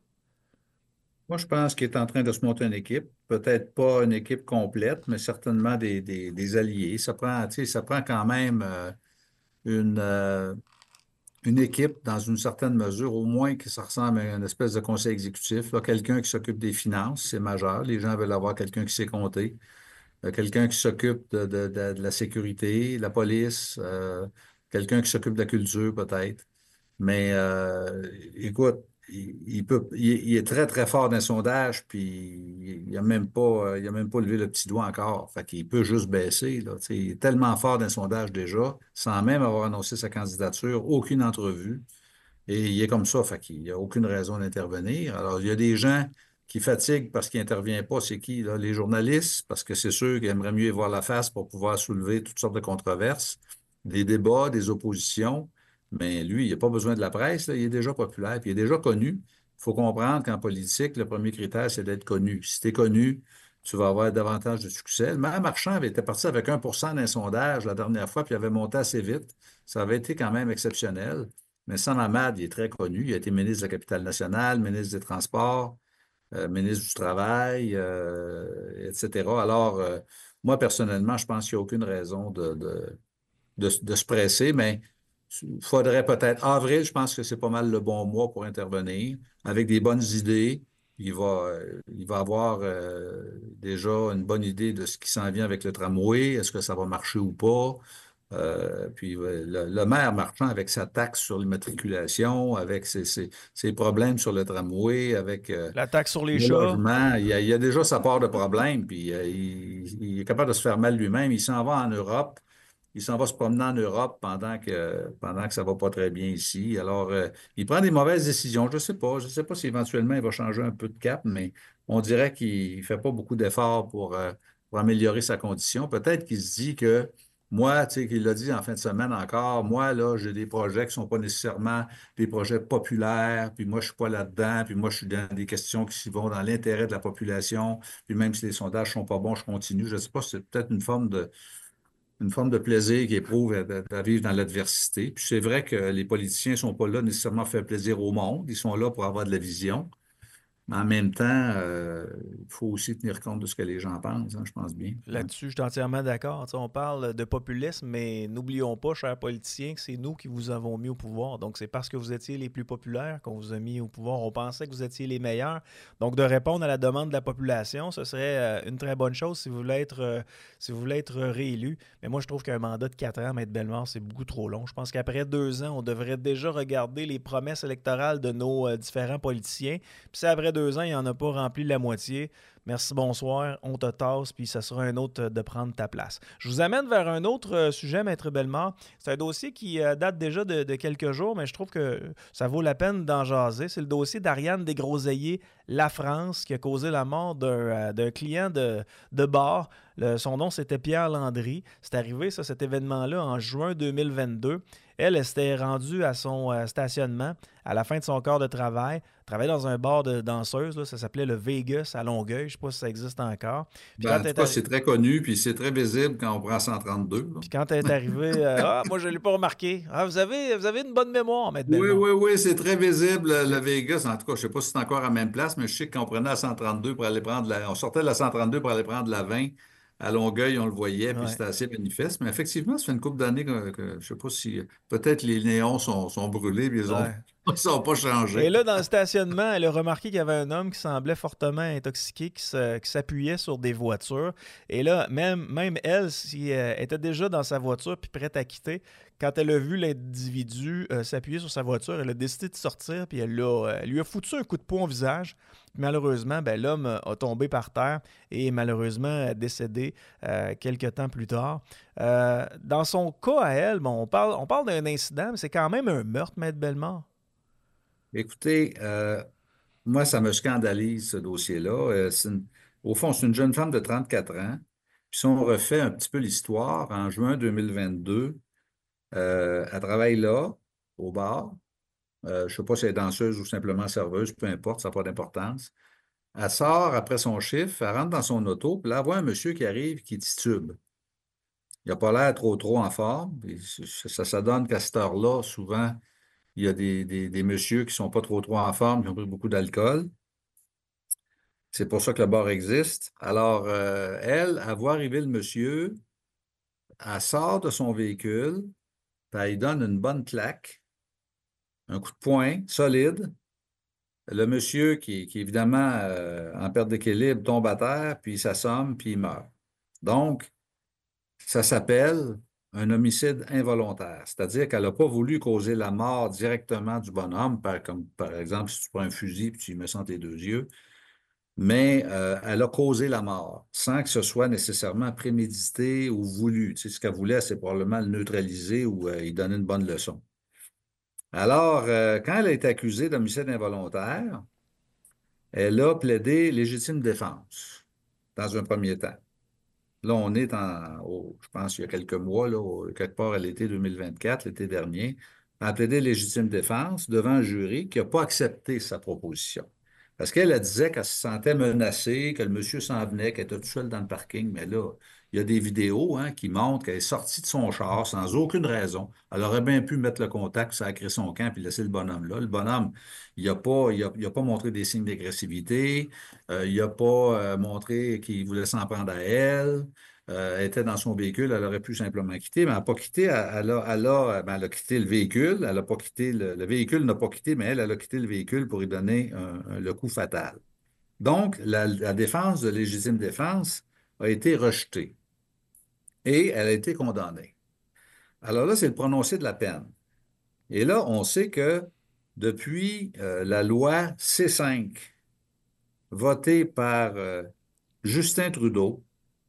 Moi, je pense qu'il est en train de se monter une équipe. Peut-être pas une équipe complète, mais certainement des, des, des alliés. Ça prend, tu sais, ça prend quand même euh, une, euh, une équipe dans une certaine mesure, au moins que ça ressemble à une espèce de conseil exécutif. Là, quelqu'un qui s'occupe des finances, c'est majeur. Les gens veulent avoir quelqu'un qui sait compter. Euh, quelqu'un qui s'occupe de, de- de- de la sécurité, la police, euh, quelqu'un qui s'occupe de la culture peut-être. Mais euh, écoute, il, il peut, il, il est très, très fort dans les sondages, puis il n'a même pas, euh, il a même pas levé le petit doigt encore. Fait qu'il peut juste baisser, là. Tu sais, il est tellement fort dans les sondages déjà, sans même avoir annoncé sa candidature, aucune entrevue. Et il est comme ça, fait qu'il n'y a aucune raison d'intervenir. Alors, il y a des gens qui fatiguent parce qu'il n'intervient pas. C'est qui, là? Les journalistes, parce que c'est sûr qu'ils aimeraient mieux y voir la face pour pouvoir soulever toutes sortes de controverses, des débats, des oppositions. Mais lui, il n'a pas besoin de la presse, là. Il est déjà populaire, puis il est déjà connu. Il faut comprendre qu'en politique, le premier critère, c'est d'être connu. Si tu es connu, tu vas avoir davantage de succès. Le maire Marchand avait été parti avec un pour cent d'un sondage la dernière fois, puis il avait monté assez vite. Ça avait été quand même exceptionnel. Mais Sam Hamad, il est très connu. Il a été ministre de la Capitale-Nationale, ministre des Transports, euh, ministre du Travail, euh, et cetera. Alors, euh, moi, personnellement, je pense qu'il n'y a aucune raison de, de, de, de se presser, mais il faudrait peut-être. Avril, je pense que c'est pas mal le bon mois pour intervenir, avec des bonnes idées. Il va, euh, il va avoir euh, déjà une bonne idée de ce qui s'en vient avec le tramway. Est-ce que ça va marcher ou pas? Euh, puis euh, le, le maire Marchand, avec sa taxe sur l'immatriculation, avec ses, ses- ses problèmes sur le tramway, avec euh, La taxe sur les le chats? logement, il y a, il y a déjà sa part de problèmes, puis euh, il, il est capable de se faire mal lui-même. Il s'en va en Europe, il s'en va se promener en Europe pendant que, pendant que ça va pas très bien ici. Alors, euh, il prend des mauvaises décisions. Je sais pas, je sais pas si éventuellement il va changer un peu de cap, mais on dirait qu'il fait pas beaucoup d'efforts pour, euh, pour améliorer sa condition. Peut-être qu'il se dit que moi, tu sais, qu'il l'a dit en fin de semaine encore, moi, là, j'ai des projets qui sont pas nécessairement des projets populaires, puis moi, je suis pas là-dedans, puis moi, je suis dans des questions qui vont dans l'intérêt de la population, puis même si les sondages sont pas bons, je continue. Je sais pas, c'est peut-être une forme de, une forme de plaisir qu'il éprouve à, à vivre dans l'adversité. Puis c'est vrai que les politiciens sont pas là nécessairement pour faire plaisir au monde, ils sont là pour avoir de la vision. Mais en même temps, euh, il faut aussi tenir compte de ce que les gens pensent, hein, je pense bien. Ouais. Là-dessus, je suis entièrement d'accord. Tu sais, on parle de populisme, mais n'oublions pas, chers politiciens, que c'est nous qui vous avons mis au pouvoir. Donc, c'est parce que vous étiez les plus populaires qu'on vous a mis au pouvoir. On pensait que vous étiez les meilleurs. Donc, de répondre à la demande de la population, ce serait euh, une très bonne chose si vous voulez être, euh, si vous voulez être réélu. Mais moi, je trouve qu'un mandat de quatre ans, Maître Bellemare, c'est beaucoup trop long. Je pense qu'après deux ans, on devrait déjà regarder les promesses électorales de nos euh, différents politiciens. Puis si après deux ans, il n'y en a pas rempli la moitié, merci, bonsoir, on te tasse, puis ça sera un autre de prendre ta place. Je vous amène vers un autre euh, sujet, Maître Bellemare. C'est un dossier qui euh, date déjà de, de quelques jours, mais je trouve que ça vaut la peine d'en jaser. C'est le dossier d'Ariane Desgroseilliers, La France, qui a causé la mort d'un, euh, d'un client de, de bar. Le- son nom, c'était Pierre Landry. C'est arrivé, ça, cet événement-là, en juin deux mille vingt-deux. Elle, elle s'était rendue à son euh, stationnement à la fin de son corps de travail. Elle travaillait dans un bar de danseuse, là, ça s'appelait le Vegas à Longueuil. Je ne sais pas si ça existe encore. Puis Ben, quand en elle tout est cas, arri- c'est très connu, puis c'est très visible quand on prend cent trente-deux, là. Puis quand elle est arrivée, euh, ah, moi, je ne l'ai pas remarqué. Ah, vous avez, vous avez une bonne mémoire, Maître Oui, Belmont. oui, oui, c'est très visible, le, le Vegas. En tout cas, je ne sais pas si c'est encore à la même place, mais je sais qu'on prenait la cent trente-deux pour aller prendre la... On sortait de la cent trente-deux pour aller prendre la vingt à Longueuil, on le voyait, puis Ouais. c'était assez manifeste. Mais effectivement, ça fait une couple d'années que, que je ne sais pas si... Peut-être les néons sont, sont brûlés, puis ils ont, Ouais. ils n'ont pas Et changé. là, dans le stationnement, elle a remarqué qu'il y avait un homme qui semblait fortement intoxiqué, qui se- qui s'appuyait sur des voitures. Et là, même, même elle, si elle était déjà dans sa voiture puis prête à quitter, quand elle a vu l'individu euh, s'appuyer sur sa voiture, elle a décidé de sortir puis elle, l'a, euh, elle lui a foutu un coup de poing au visage. Puis malheureusement, ben, l'homme a tombé par terre et est malheureusement décédé euh, quelques temps plus tard. Euh, dans son cas à elle, bon, on parle, on parle d'un incident, mais c'est quand même un meurtre, Maître Bellemare. Écoutez, euh, moi, ça me scandalise, ce dossier-là. Euh, c'est une- Au fond, c'est une jeune femme de trente-quatre ans. Puis si on refait un petit peu l'histoire, en juin deux mille vingt-deux, euh, elle travaille là, au bar. Euh, je ne sais pas si elle est danseuse ou simplement serveuse, peu importe, ça n'a pas d'importance. Elle sort après son chiffre, elle rentre dans son auto, puis là, elle voit un monsieur qui arrive qui titube. Il n'a pas l'air trop, trop en forme. Puis ça, ça, ça donne qu'à cette heure-là, souvent, il y a des, des, des messieurs qui ne sont pas trop, trop en forme, qui ont pris beaucoup d'alcool. C'est pour ça que le bar existe. Alors, euh, elle, elle voit arriver le monsieur, elle sort de son véhicule, puis elle lui donne une bonne claque, un coup de poing solide. Le monsieur, qui, qui évidemment euh, en perte d'équilibre, tombe à terre, puis il s'assomme, puis il meurt. Donc, ça s'appelle un homicide involontaire, c'est-à-dire qu'elle n'a pas voulu causer la mort directement du bonhomme, par, comme par exemple si tu prends un fusil puis tu lui mets ça entre les deux yeux, mais euh, elle a causé la mort sans que ce soit nécessairement prémédité ou voulu. Tu sais, ce qu'elle voulait, c'est probablement le neutraliser ou euh, lui donner une bonne leçon. Alors, euh, quand elle a été accusée d'homicide involontaire, elle a plaidé légitime défense dans un premier temps. Là, on est en, au- je pense, il y a quelques mois, là, au- quelque part à l'été deux mille vingt-quatre, l'été dernier, elle a plaidé légitime défense devant un jury qui n'a pas accepté sa proposition. Parce qu'elle elle disait qu'elle se sentait menacée, que le monsieur s'en venait, qu'elle était toute seule dans le parking. Mais là, il y a des vidéos hein, qui montrent qu'elle est sortie de son char sans aucune raison. Elle aurait bien pu mettre le contact, sacrer son camp puis laisser le bonhomme là. Le bonhomme, il n'a pas, il a, il a pas montré des signes d'agressivité. Euh, il n'a pas euh, montré qu'il voulait s'en prendre à elle. Euh, elle était dans son véhicule, elle aurait pu simplement quitter, mais elle n'a pas quitté. Elle, elle a, elle a- ben, elle a quitté le véhicule. Elle n'a pas quitté le, le véhicule n'a pas quitté, mais elle, elle a quitté le véhicule pour lui donner un- un- le coup fatal. Donc, la, la défense de légitime défense a été rejetée et elle a été condamnée. Alors là, c'est le prononcé de la peine. Et là, on sait que depuis euh, la loi C cinq, votée par euh, Justin Trudeau,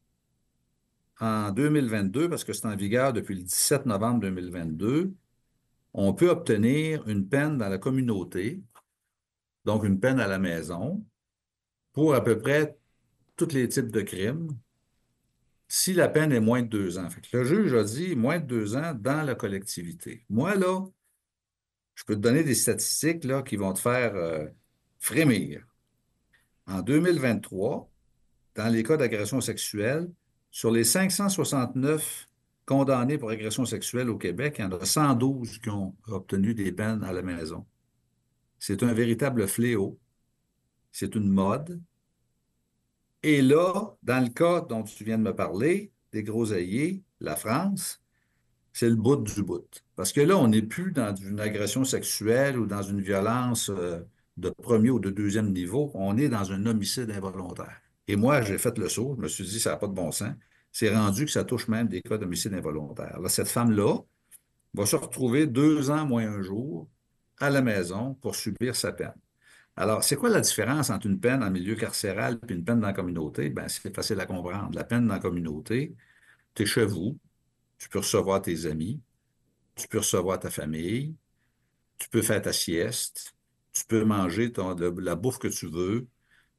en deux mille vingt-deux, parce que c'est en vigueur depuis le dix-sept novembre deux mille vingt-deux, on peut obtenir une peine dans la communauté, donc une peine à la maison, pour à peu près tous les types de crimes, si la peine est moins de deux ans. Fait que le juge a dit moins de deux ans dans la collectivité. Moi, là, je peux te donner des statistiques là, qui vont te faire euh, frémir. En deux mille vingt-trois, dans les cas d'agression sexuelle, sur les cinq cent soixante-neuf condamnés pour agression sexuelle au Québec, il y en a cent douze qui ont obtenu des peines à la maison. C'est un véritable fléau. C'est une mode. Et là, dans le cas dont tu viens de me parler, des groseilliers, la France, c'est le bout du bout. Parce que là, on n'est plus dans une agression sexuelle ou dans une violence euh, de premier ou de deuxième niveau. On est dans un homicide involontaire. Et moi, j'ai fait le saut. Je me suis dit, ça n'a pas de bon sens. C'est rendu que ça touche même des cas d'homicide involontaire. Là, cette femme-là va se retrouver deux ans moins un jour à la maison pour subir sa peine. Alors, c'est quoi la différence entre une peine en milieu carcéral et une peine dans la communauté? Ben, c'est facile à comprendre. La peine dans la communauté, tu es chez vous, tu peux recevoir tes amis, tu peux recevoir ta famille, tu peux faire ta sieste, tu peux manger ton- le- la bouffe que tu veux,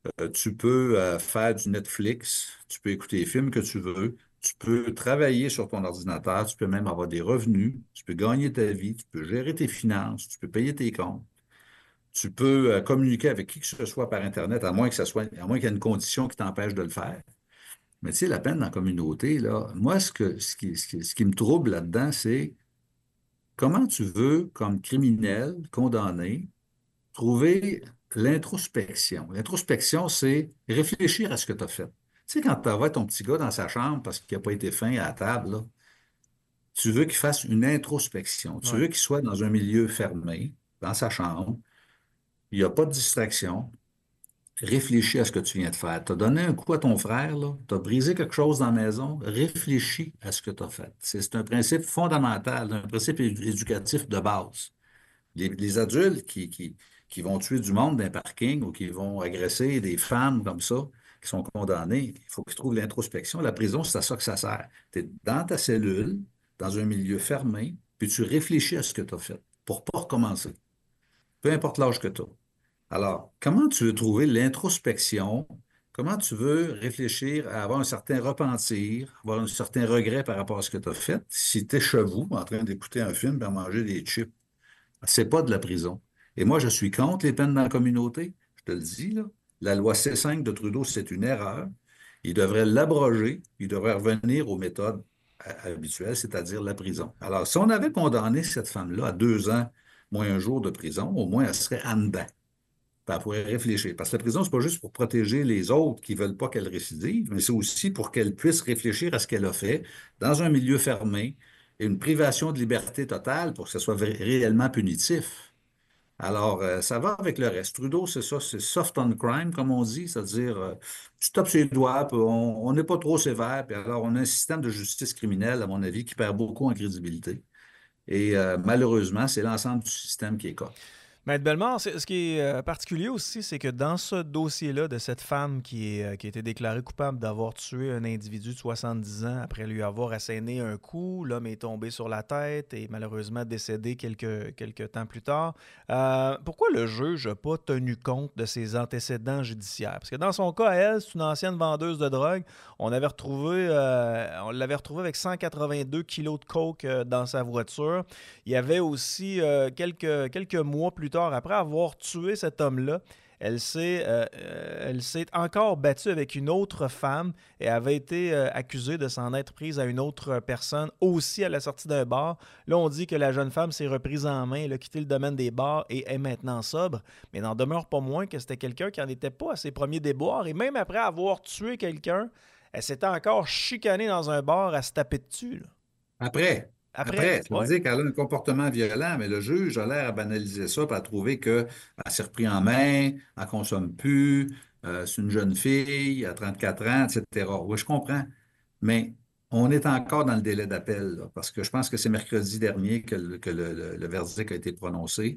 Euh, tu peux euh, faire du Netflix, tu peux écouter les films que tu veux, tu peux travailler sur ton ordinateur, tu peux même avoir des revenus, tu peux gagner ta vie, tu peux gérer tes finances, tu peux payer tes comptes, tu peux euh, communiquer avec qui que ce soit par Internet, à moins que ça soit, à moins qu'il y ait une condition qui t'empêche de le faire. Mais tu sais, la peine dans la communauté, là, moi, ce que, ce qui, ce qui, ce qui me trouble là-dedans, c'est comment tu veux, comme criminel condamné, trouver l'introspection. L'introspection, c'est réfléchir à ce que tu as fait. Tu sais, quand tu envoies ton petit gars dans sa chambre parce qu'il n'a pas été fin à la table, là, tu veux qu'il fasse une introspection. Tu Ouais. veux qu'il soit dans un milieu fermé, dans sa chambre. Il n'y a pas de distraction. Réfléchis à ce que tu viens de faire. Tu as donné un coup à ton frère, tu as brisé quelque chose dans la maison. Réfléchis à ce que tu as fait. C'est c'est un principe fondamental, un principe é- éducatif de base. Les, les adultes qui, qui, qui vont tuer du monde dans un parking ou qui vont agresser des femmes comme ça, qui sont condamnées, il faut qu'ils trouvent l'introspection. La prison, c'est à ça que ça sert. Tu es dans ta cellule, dans un milieu fermé, puis tu réfléchis à ce que tu as fait pour pas recommencer, peu importe l'âge que tu as. Alors, comment tu veux trouver l'introspection? Comment tu veux réfléchir à avoir un certain repentir, avoir un certain regret par rapport à ce que tu as fait, si tu es chez vous en train d'écouter un film et à manger des chips? C'est pas de la prison. Et moi, je suis contre les peines dans la communauté. Je te le dis, là. La loi C cinq de Trudeau, c'est une erreur. Il devrait l'abroger. Il devrait revenir aux méthodes ha- habituelles, c'est-à-dire la prison. Alors, si on avait condamné cette femme-là à deux ans, moins un jour de prison, au moins, elle serait en dedans. Puis elle pourrait réfléchir. Parce que la prison, c'est pas juste pour protéger les autres qui veulent pas qu'elle récidive, mais c'est aussi pour qu'elle puisse réfléchir à ce qu'elle a fait dans un milieu fermé et une privation de liberté totale pour que ce soit vra- réellement punitif. Alors, euh, ça va avec le reste. Trudeau, c'est ça, c'est soft on crime, comme on dit, c'est-à-dire, euh, tu tapes sur les doigts, puis on on n'est pas trop sévère, puis alors on a un système de justice criminelle, à mon avis, qui perd beaucoup en crédibilité. Et euh, malheureusement, c'est l'ensemble du système qui est cas. Maître Bellemare, c'est- ce qui est euh, particulier aussi, c'est que dans ce dossier-là de cette femme qui, est, euh, qui a été déclarée coupable d'avoir tué un individu de soixante-dix ans après lui avoir asséné un coup, l'homme est tombé sur la tête et malheureusement décédé quelques, quelques temps plus tard. Euh, pourquoi le juge n'a pas tenu compte de ses antécédents judiciaires? Parce que dans son cas, elle, c'est une ancienne vendeuse de drogue. On avait retrouvé, euh, on l'avait retrouvée avec cent quatre-vingt-deux kilos de coke euh, dans sa voiture. Il y avait aussi euh, quelques, quelques mois plus tard, après avoir tué cet homme-là, elle s'est, euh, euh, elle s'est encore battue avec une autre femme et avait été euh, accusée de s'en être prise à une autre personne, aussi à la sortie d'un bar. Là, on dit que la jeune femme s'est reprise en main, elle a quitté le domaine des bars et est maintenant sobre, mais n'en demeure pas moins que c'était quelqu'un qui n'en était pas à ses premiers déboires. Et même après avoir tué quelqu'un, elle s'était encore chicanée dans un bar à se taper dessus, là. Après, Après, après, ça veut ouais. dire qu'elle a un comportement violent, mais le juge a l'air à banaliser ça, puis à trouver qu'elle s'est repris en main, elle consomme plus, euh, c'est une jeune fille, à trente-quatre ans, et cetera. Oui, je comprends. Mais on est encore dans le délai d'appel, là, parce que je pense que c'est mercredi dernier que le, que le- le- le verdict a été prononcé.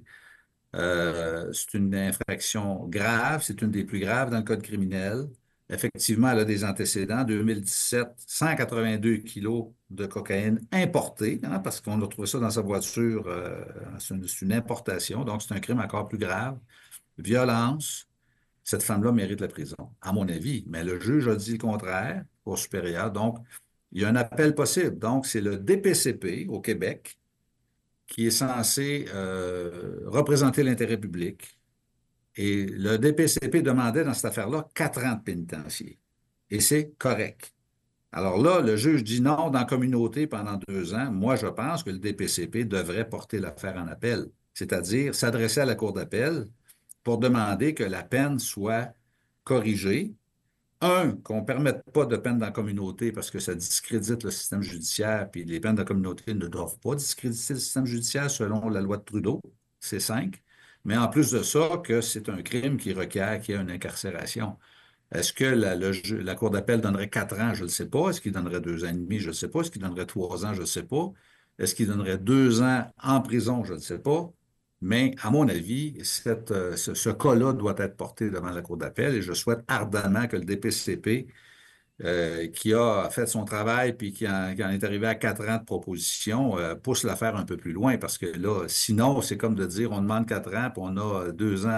Euh, c'est une infraction grave, c'est une des plus graves dans le code criminel. Effectivement, elle a des antécédents. deux mille dix-sept, cent quatre-vingt-deux kilos de cocaïne importée, hein, parce qu'on a trouvé ça dans sa voiture. Euh, c'est une, c'est une importation, donc c'est un crime encore plus grave. Violence, cette femme-là mérite la prison, à mon avis. Mais le juge a dit le contraire, au supérieur. Donc, il y a un appel possible. Donc, c'est le D P C P au Québec qui est censé euh, représenter l'intérêt public. Et le D P C P demandait dans cette affaire-là quatre ans de pénitencier. Et c'est correct. Alors là, le juge dit non dans la communauté pendant deux ans. Moi, je pense que le D P C P devrait porter l'affaire en appel, c'est-à-dire s'adresser à la Cour d'appel pour demander que la peine soit corrigée. Un, qu'on ne permette pas de peine dans la communauté parce que ça discrédite le système judiciaire, puis les peines dans la communauté ne doivent pas discréditer le système judiciaire selon la loi de Trudeau, c'est cinq. Mais en plus de ça, que c'est un crime qui requiert qu'il y ait une incarcération. Est-ce que la, le ju- la Cour d'appel donnerait quatre ans? Je ne le sais pas. Est-ce qu'il donnerait deux ans et demi? Je ne sais pas. Est-ce qu'il donnerait trois ans? Je ne sais pas. Est-ce qu'il donnerait deux ans en prison? Je ne sais pas. Mais à mon avis, cette, euh, ce, ce cas-là doit être porté devant la Cour d'appel et je souhaite ardemment que le D P C P, euh, qui a fait son travail puis qui en, qui en est arrivé à quatre ans de proposition, euh, pousse l'affaire un peu plus loin parce que là, sinon, c'est comme de dire on demande quatre ans puis on a deux ans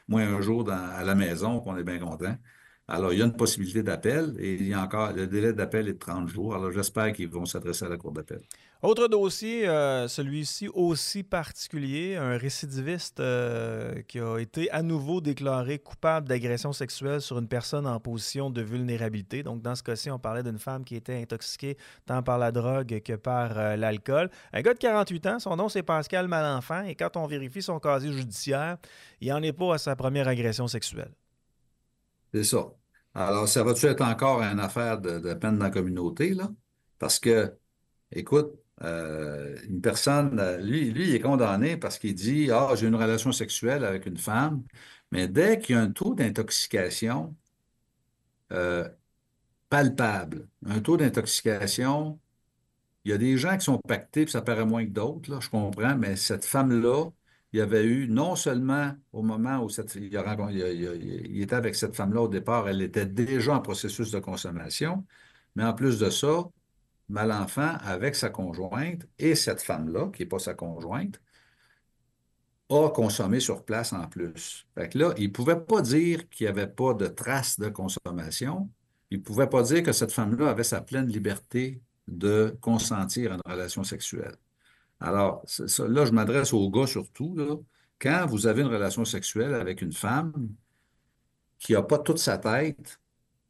moins un jour dans- à la maison, puis on est bien content. Alors, il y a une possibilité d'appel et il y a encore, le délai d'appel est de trente jours. Alors, j'espère qu'ils vont s'adresser à la Cour d'appel. Autre dossier, euh, celui-ci aussi particulier, un récidiviste euh, qui a été à nouveau déclaré coupable d'agression sexuelle sur une personne en position de vulnérabilité. Donc, dans ce cas-ci, on parlait d'une femme qui était intoxiquée tant par la drogue que par euh, l'alcool. Un gars de quarante-huit ans, son nom c'est Pascal Malenfant, et quand on vérifie son casier judiciaire, il n'en est pas à sa première agression sexuelle. C'est ça. Alors, ça va-tu être encore une affaire de, de peine dans la communauté, là? Parce que, écoute, euh, une personne, euh, lui, lui, il est condamné parce qu'il dit, ah, j'ai une relation sexuelle avec une femme, mais dès qu'il y a un taux d'intoxication euh, palpable, un taux d'intoxication, il y a des gens qui sont pactés, puis ça paraît moins que d'autres, là, je comprends, mais cette femme-là, il y avait eu, non seulement au moment où cette, il, a rencontré- il a- il a- il était avec cette femme-là au départ, elle était déjà en processus de consommation, mais en plus de ça, Malenfant, avec sa conjointe et cette femme-là, qui n'est pas sa conjointe, a consommé sur place en plus. Fait que là, il ne pouvait pas dire qu'il n'y avait pas de traces de consommation. Il ne pouvait pas dire que cette femme-là avait sa pleine liberté de consentir à une relation sexuelle. Alors, c'est ça, là, je m'adresse aux gars surtout, là. Quand vous avez une relation sexuelle avec une femme qui n'a pas toute sa tête,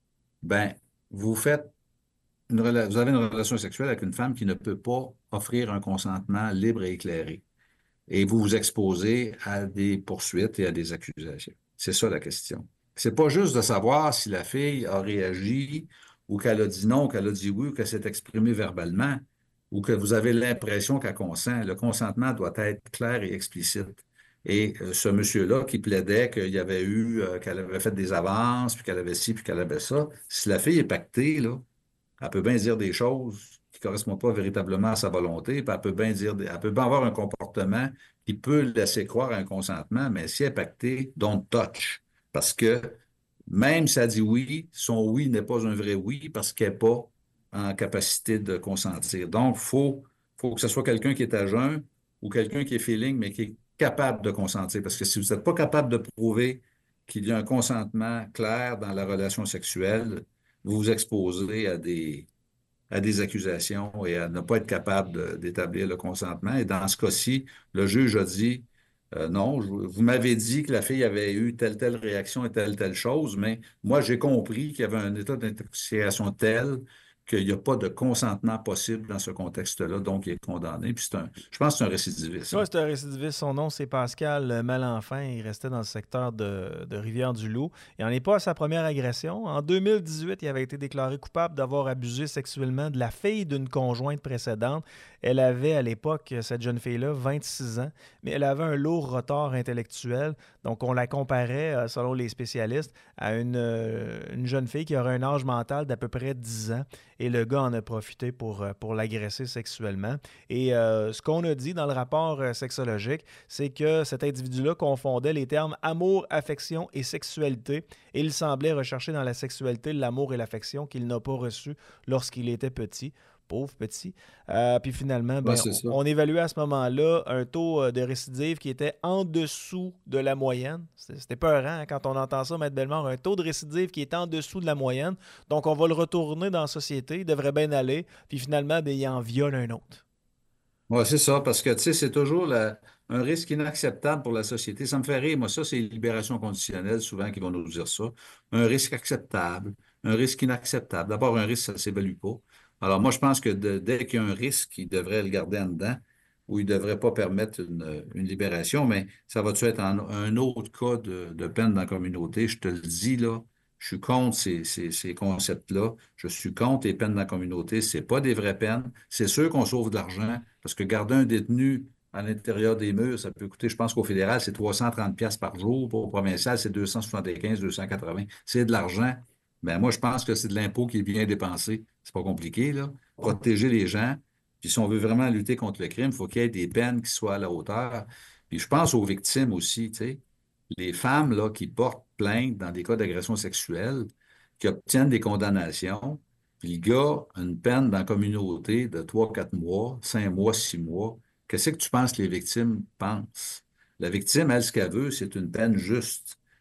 ben, vous faites une rela- vous avez une relation sexuelle avec une femme qui ne peut pas offrir un consentement libre et éclairé. Et vous vous exposez à des poursuites et à des accusations. C'est ça la question. C'est pas juste de savoir si la fille a réagi ou qu'elle a dit non, ou qu'elle a dit oui, ou qu'elle s'est exprimée verbalement, ou que vous avez l'impression qu'elle consent. Le consentement doit être clair et explicite. Et euh, ce monsieur-là qui plaidait qu'il y avait eu, euh, qu'elle avait fait des avances, puis qu'elle avait ci, puis qu'elle avait ça, si la fille est pactée, là, elle peut bien dire des choses qui ne correspondent pas véritablement à sa volonté, puis elle peut bien dire, des- elle peut bien avoir un comportement qui peut laisser croire à un consentement, mais si elle est pactée, don't touch. Parce que même si elle dit oui, son oui n'est pas un vrai oui parce qu'elle n'est pas en capacité de consentir. Donc, il faut, faut que ce soit quelqu'un qui est à jeun ou quelqu'un qui est feeling, mais qui est capable de consentir. Parce que si vous n'êtes pas capable de prouver qu'il y a un consentement clair dans la relation sexuelle, vous vous exposez à des, à des accusations et à ne pas être capable de- d'établir le consentement. Et dans ce cas-ci, le juge a dit, euh, non, je- vous m'avez dit que la fille avait eu telle, telle réaction et telle, telle chose, mais moi, j'ai compris qu'il y avait un état d'intoxication tel qu'il n'y a pas de consentement possible dans ce contexte-là, donc il est condamné. Puis c'est un, je pense que c'est un récidiviste, Oui, là. c'est un récidiviste. Son nom, c'est Pascal Malenfant. Il restait dans le secteur de, de Rivière-du-Loup. Il n'en est pas à sa première agression. En deux mille dix-huit, il avait été déclaré coupable d'avoir abusé sexuellement de la fille d'une conjointe précédente. Elle avait, à l'époque, cette jeune fille-là, vingt-six ans, mais elle avait un lourd retard intellectuel. Donc, on la comparait, euh, selon les spécialistes, à une, euh, une jeune fille qui aurait un âge mental d'à peu près dix ans. Et le gars en a profité pour, euh, pour l'agresser sexuellement. Et euh, ce qu'on a dit dans le rapport euh, sexologique, c'est que cet individu-là confondait les termes amour, affection et sexualité. Et il semblait rechercher dans la sexualité l'amour et l'affection qu'il n'a pas reçu lorsqu'il était petit. Pauvre petit. Euh, puis finalement, Ouais, ben, c'est ça. on évaluait à ce moment-là un taux euh, de récidive qui était en dessous de la moyenne. C'était c'était peurant hein, quand on entend ça, Maître Bellemare, un taux de récidive qui est en dessous de la moyenne. Donc, on va le retourner dans la société, il devrait bien aller. Puis finalement, ben, il en viole un autre. Oui, c'est ça, parce que, tu sais, c'est toujours la- un risque inacceptable pour la société. Ça me fait rire, moi, ça, c'est libération conditionnelle, souvent, qui vont nous dire ça. Un risque acceptable, un risque inacceptable. D'abord, un risque, ça ne s'évalue pas. Alors, moi, je pense que de- dès qu'il y a un risque, il devrait le garder en dedans ou il ne devrait pas permettre une, une libération, mais ça va-tu être en- un autre cas de, de peine dans la communauté? Je te le dis, là, je suis contre ces, ces, ces concepts-là. Je suis contre les peines dans la communauté. C'est pas des vraies peines. C'est sûr qu'on sauve de l'argent parce que garder un détenu à l'intérieur des murs, ça peut coûter, je pense qu'au fédéral, c'est trois cent trente pièces par jour. Pour au provincial, c'est deux cent soixante-quinze, deux cent quatre-vingts. C'est de l'argent. Ben, moi, je pense que c'est de l'impôt qui est bien dépensé. C'est pas compliqué, là. Protéger les gens. Puis si on veut vraiment lutter contre le crime, il faut qu'il y ait des peines qui soient à la hauteur. Puis je pense aux victimes aussi, tu sais. Les femmes, là, qui portent plainte dans des cas d'agression sexuelle, qui obtiennent des condamnations, puis le gars a une peine dans la communauté de trois, quatre mois, cinq mois, six mois. Qu'est-ce que tu penses que les victimes pensent? La victime, elle, ce qu'elle veut, c'est une peine juste.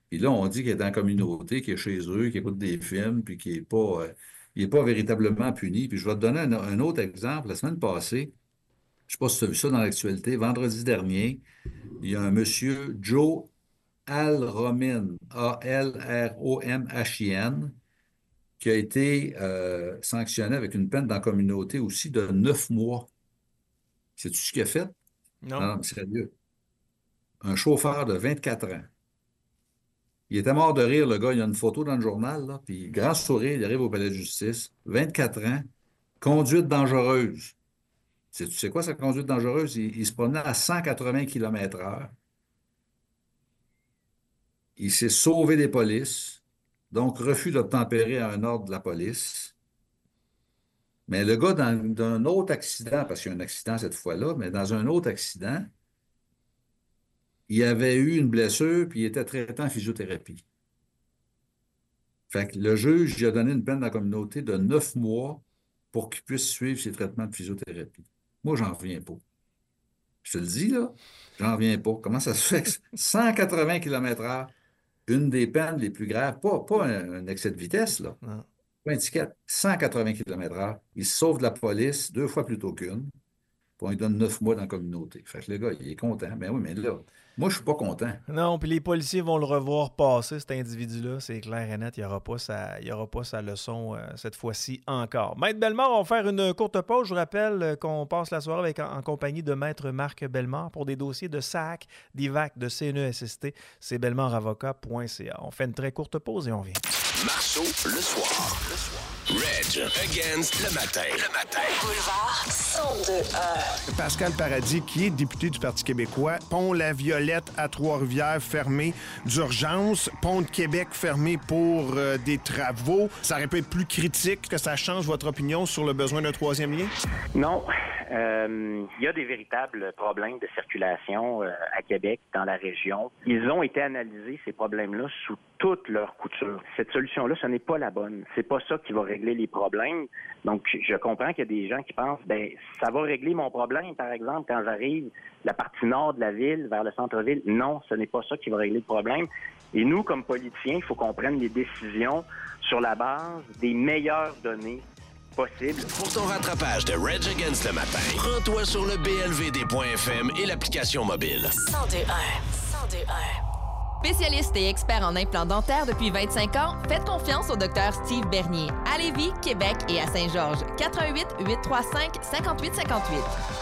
Puis là, on dit qu'il est dans la communauté, qu'il est chez eux, qu'il écoute des films, puis qu'il n'est pas, euh, il est pas véritablement puni. Puis je vais te donner un, un autre exemple. La semaine passée, je ne sais pas si tu as vu ça dans l'actualité, vendredi dernier, il y a un monsieur, Joe Al-Romin, A L R O M H I N, qui a été euh, sanctionné avec une peine dans la communauté aussi de neuf mois. Sais-tu ce qu'il a fait? Non. Non, non, mais sérieux. Un chauffeur de vingt-quatre ans. Il était mort de rire, le gars. Il y a une photo dans le journal, là, puis grand sourire, il arrive au palais de justice. vingt-quatre ans, conduite dangereuse. Tu sais quoi, sa conduite dangereuse? Il, il se promenait à cent quatre-vingts kilomètres heure. Il s'est sauvé des polices, donc refus d'obtempérer à un ordre de la police. Mais le gars, dans, dans un autre accident, parce qu'il y a un accident cette fois-là, mais dans un autre accident, il avait eu une blessure, puis il était traité en physiothérapie. Fait que le juge, il a donné une peine dans la communauté de neuf mois pour qu'il puisse suivre ses traitements de physiothérapie. Moi, j'en reviens pas. Je te le dis, là, j'en reviens pas. Comment ça se fait que cent quatre-vingts kilomètres heure, une des peines les plus graves, pas, pas un, un excès de vitesse, là, Non. pas un ticket, cent quatre-vingts kilomètres heure, il se sauve de la police deux fois plutôt qu'une, puis on lui donne neuf mois dans la communauté. Fait que le gars, il est content. Mais oui, mais là, moi, je suis pas content. Non, puis les policiers vont le revoir passer, cet individu-là, c'est clair et net, il n'y aura pas sa, il y aura pas sa leçon euh, cette fois-ci encore. Maître Bellemare, on va faire une courte pause. Je vous rappelle euh, qu'on passe la soirée avec, en, en compagnie de Maître Marc Bellemare pour des dossiers de S A C, d'I V A C, de C N E S S T. C'est bellemare avocat point C A. On fait une très courte pause et on revient. Marceau, le soir. Le soir. Reg against le matin. Le matin. Boulevard cent deux un. Pascal Paradis, qui est député du Parti québécois. Pont La Violette à Trois-Rivières fermé d'urgence. Pont de Québec fermé pour euh, des travaux. Ça aurait pu être plus critique, que ça change votre opinion sur le besoin d'un troisième lien? Non. Euh, il y a des véritables problèmes de circulation euh, à Québec, dans la région. Ils ont été analysés, ces problèmes-là, sous toute leur couture. Cette solution-là, ce n'est pas la bonne. C'est pas ça qui va régler les problèmes. Donc, je comprends qu'il y a des gens qui pensent, ben, ça va régler mon problème, par exemple, quand j'arrive de la partie nord de la ville vers le centre-ville. Non, ce n'est pas ça qui va régler le problème. Et nous, comme politiciens, il faut qu'on prenne les décisions sur la base des meilleures données possible. Pour ton rattrapage de Reg Against le matin, rends-toi sur le B L V D point F M et l'application mobile. cent deux un. cent deux un. Spécialiste et expert en implants dentaires depuis vingt-cinq ans, faites confiance au docteur Steve Bernier à Lévis, Québec et à Saint-Georges. quatre un huit, huit trois cinq, cinq huit cinq huit.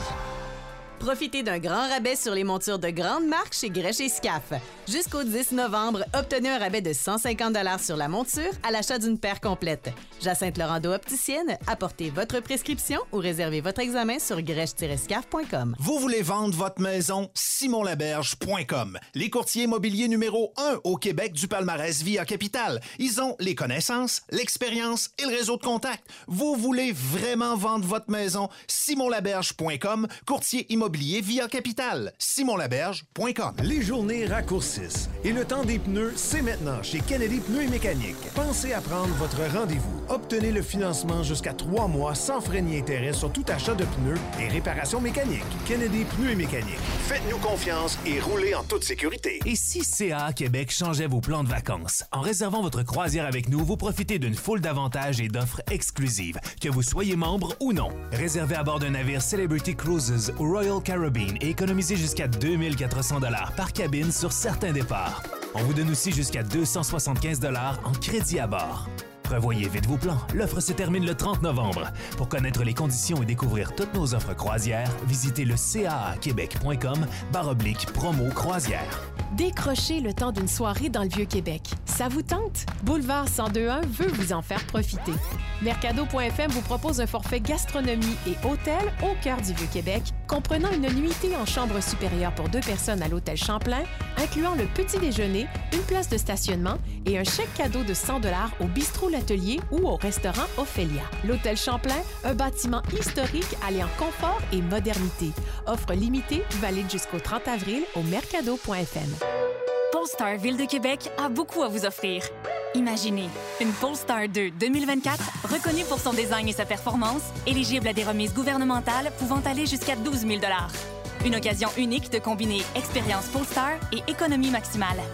Profitez d'un grand rabais sur les montures de grande marque chez Grèche et Scaf. Jusqu'au dix novembre, obtenez un rabais de cent cinquante dollars sur la monture à l'achat d'une paire complète. Jacinthe Laurando opticienne, apportez votre prescription ou réservez votre examen sur grèche tiret scaf point com. Vous voulez vendre votre maison? simon laberge point com. Les courtiers immobiliers numéro un au Québec du palmarès Via Capital. Ils ont les connaissances, l'expérience et le réseau de contacts. Vous voulez vraiment vendre votre maison? simon laberge point com, courtier immobilier Via Capital. simon laberge point com. Les journées raccourcissent et le temps des pneus, c'est maintenant chez Kennedy Pneus et Mécanique. Pensez à prendre votre rendez-vous. Obtenez le financement jusqu'à trois mois sans frais ni intérêt sur tout achat de pneus et réparation mécanique. Kennedy Pneus et Mécanique. Faites-nous confiance et roulez en toute sécurité. Et si C A A Québec changeait vos plans de vacances? En réservant votre croisière avec nous, vous profitez d'une foule d'avantages et d'offres exclusives, que vous soyez membre ou non. Réservez à bord d'un navire Celebrity Cruises ou Royal Caribbean et économisez jusqu'à deux mille quatre cents dollars par cabine sur certains départs. On vous donne aussi jusqu'à deux cent soixante-quinze dollars en crédit à bord. Prévoyez vite vos plans. L'offre se termine le trente novembre. Pour connaître les conditions et découvrir toutes nos offres croisières, visitez le c a a québec point com barre oblique promo croisière. Décrochez le temps d'une soirée dans le Vieux-Québec. Ça vous tente? Boulevard cent deux un veut vous en faire profiter. Mercado point F M vous propose un forfait gastronomie et hôtel au cœur du Vieux-Québec, comprenant une nuitée en chambre supérieure pour deux personnes à l'hôtel Champlain, incluant le petit déjeuner, une place de stationnement et un chèque cadeau de cent dollars au bistrot L'Atelier ou au restaurant Ophélia. L'hôtel Champlain, un bâtiment historique alliant confort et modernité. Offre limitée, valide jusqu'au trente avril au mercado point F M. Polestar Ville de Québec a beaucoup à vous offrir. Imaginez, une Polestar deux deux mille vingt-quatre, reconnue pour son design et sa performance, éligible à des remises gouvernementales pouvant aller jusqu'à douze mille dollars. Une occasion unique de combiner expérience Polestar et économie maximale.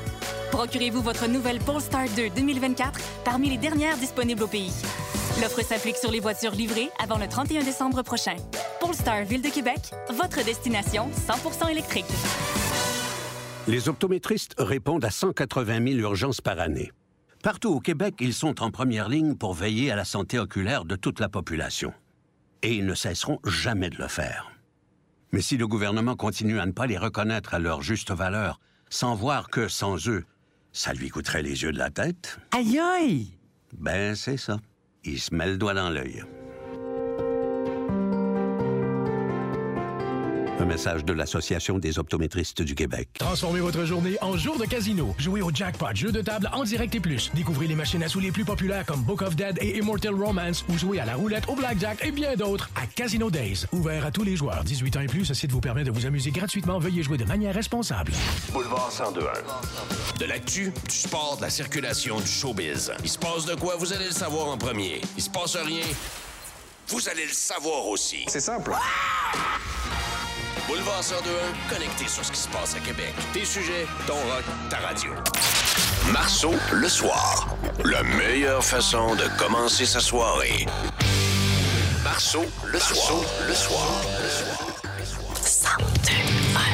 Procurez-vous votre nouvelle Polestar deux deux mille vingt-quatre parmi les dernières disponibles au pays. L'offre s'applique sur les voitures livrées avant le trente et un décembre prochain. Polestar Ville de Québec, votre destination cent pour cent électrique. Les optométristes répondent à cent quatre-vingt mille urgences par année. Partout au Québec, ils sont en première ligne pour veiller à la santé oculaire de toute la population. Et ils ne cesseront jamais de le faire. Mais si le gouvernement continue à ne pas les reconnaître à leur juste valeur, sans voir que, sans eux, ça lui coûterait les yeux de la tête... Aïe aïe! Ben, c'est ça. Il se met le doigt dans l'œil. Un message de l'Association des optométristes du Québec. Transformez votre journée en jour de casino. Jouez au Jackpot, jeu de table en direct et plus. Découvrez les machines à sous les plus populaires comme Book of Dead et Immortal Romance ou jouez à la roulette, au blackjack et bien d'autres à Casino Days. Ouvert à tous les joueurs. dix-huit ans et plus, ce site vous permet de vous amuser gratuitement. Veuillez jouer de manière responsable. Boulevard cent deux un. De l'actu, du sport, de la circulation, du showbiz. Il se passe de quoi, vous allez le savoir en premier. Il se passe rien, vous allez le savoir aussi. C'est simple. Boulevard cent deux un, connecté sur ce qui se passe à Québec. Tes sujets, ton rock, ta radio. Marceau, le soir. La meilleure façon de commencer sa soirée. Marceau, le soir. Le soir. Le soir. cent deux un.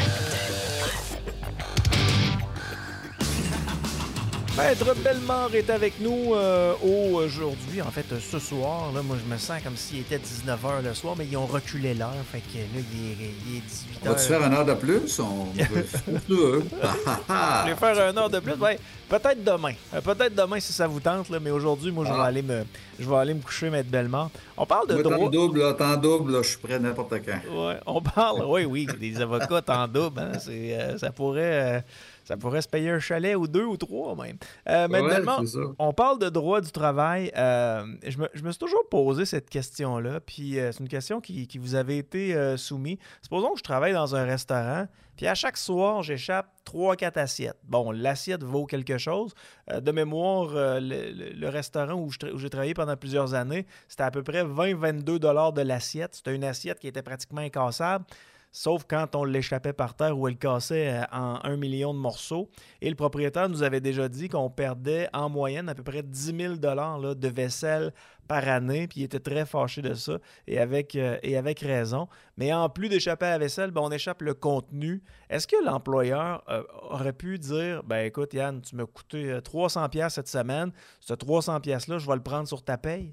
Maître Bellemare est avec nous euh, aujourd'hui, en fait ce soir. Là, moi, je me sens comme s'il était dix-neuf heures le soir, mais ils ont reculé l'heure. Fait que là, il est, il est dix-huit heures. On va-tu faire une heure de plus? On peut Je vais faire une heure de plus. Ouais, peut-être demain. Euh, peut-être demain si ça vous tente, là, mais aujourd'hui, moi, je vais, ah. aller me, je vais aller me coucher, Maître Bellemare. On parle de moi, droit. Temps double, là, temps double, là, je suis prêt n'importe quand. Ouais, on parle, oui, oui, des avocats temps double. Hein, c'est, euh, ça pourrait... Euh, Ça pourrait se payer un chalet ou deux ou trois même. Euh, ouais, maintenant, on parle de droit du travail. Euh, je, me, je me suis toujours posé cette question-là. Puis euh, c'est une question qui, qui vous avait été euh, soumise. Supposons que je travaille dans un restaurant. Puis à chaque soir, j'échappe trois à quatre assiettes. Bon, l'assiette vaut quelque chose. Euh, de mémoire, euh, le, le, le restaurant où, je, où j'ai travaillé pendant plusieurs années, c'était à peu près vingt à vingt-deux dollars de l'assiette. C'était une assiette qui était pratiquement incassable. Sauf quand on l'échappait par terre ou elle cassait en un million de morceaux. Et le propriétaire nous avait déjà dit qu'on perdait en moyenne à peu près dix mille dollars là, de vaisselle par année. Puis il était très fâché de ça et avec, euh, et avec raison. Mais en plus d'échapper à la vaisselle, ben, on échappe le contenu. Est-ce que l'employeur euh, aurait pu dire, ben écoute Yann, tu m'as coûté trois cents dollars cette semaine. Ce trois cents dollars-là, je vais le prendre sur ta paye?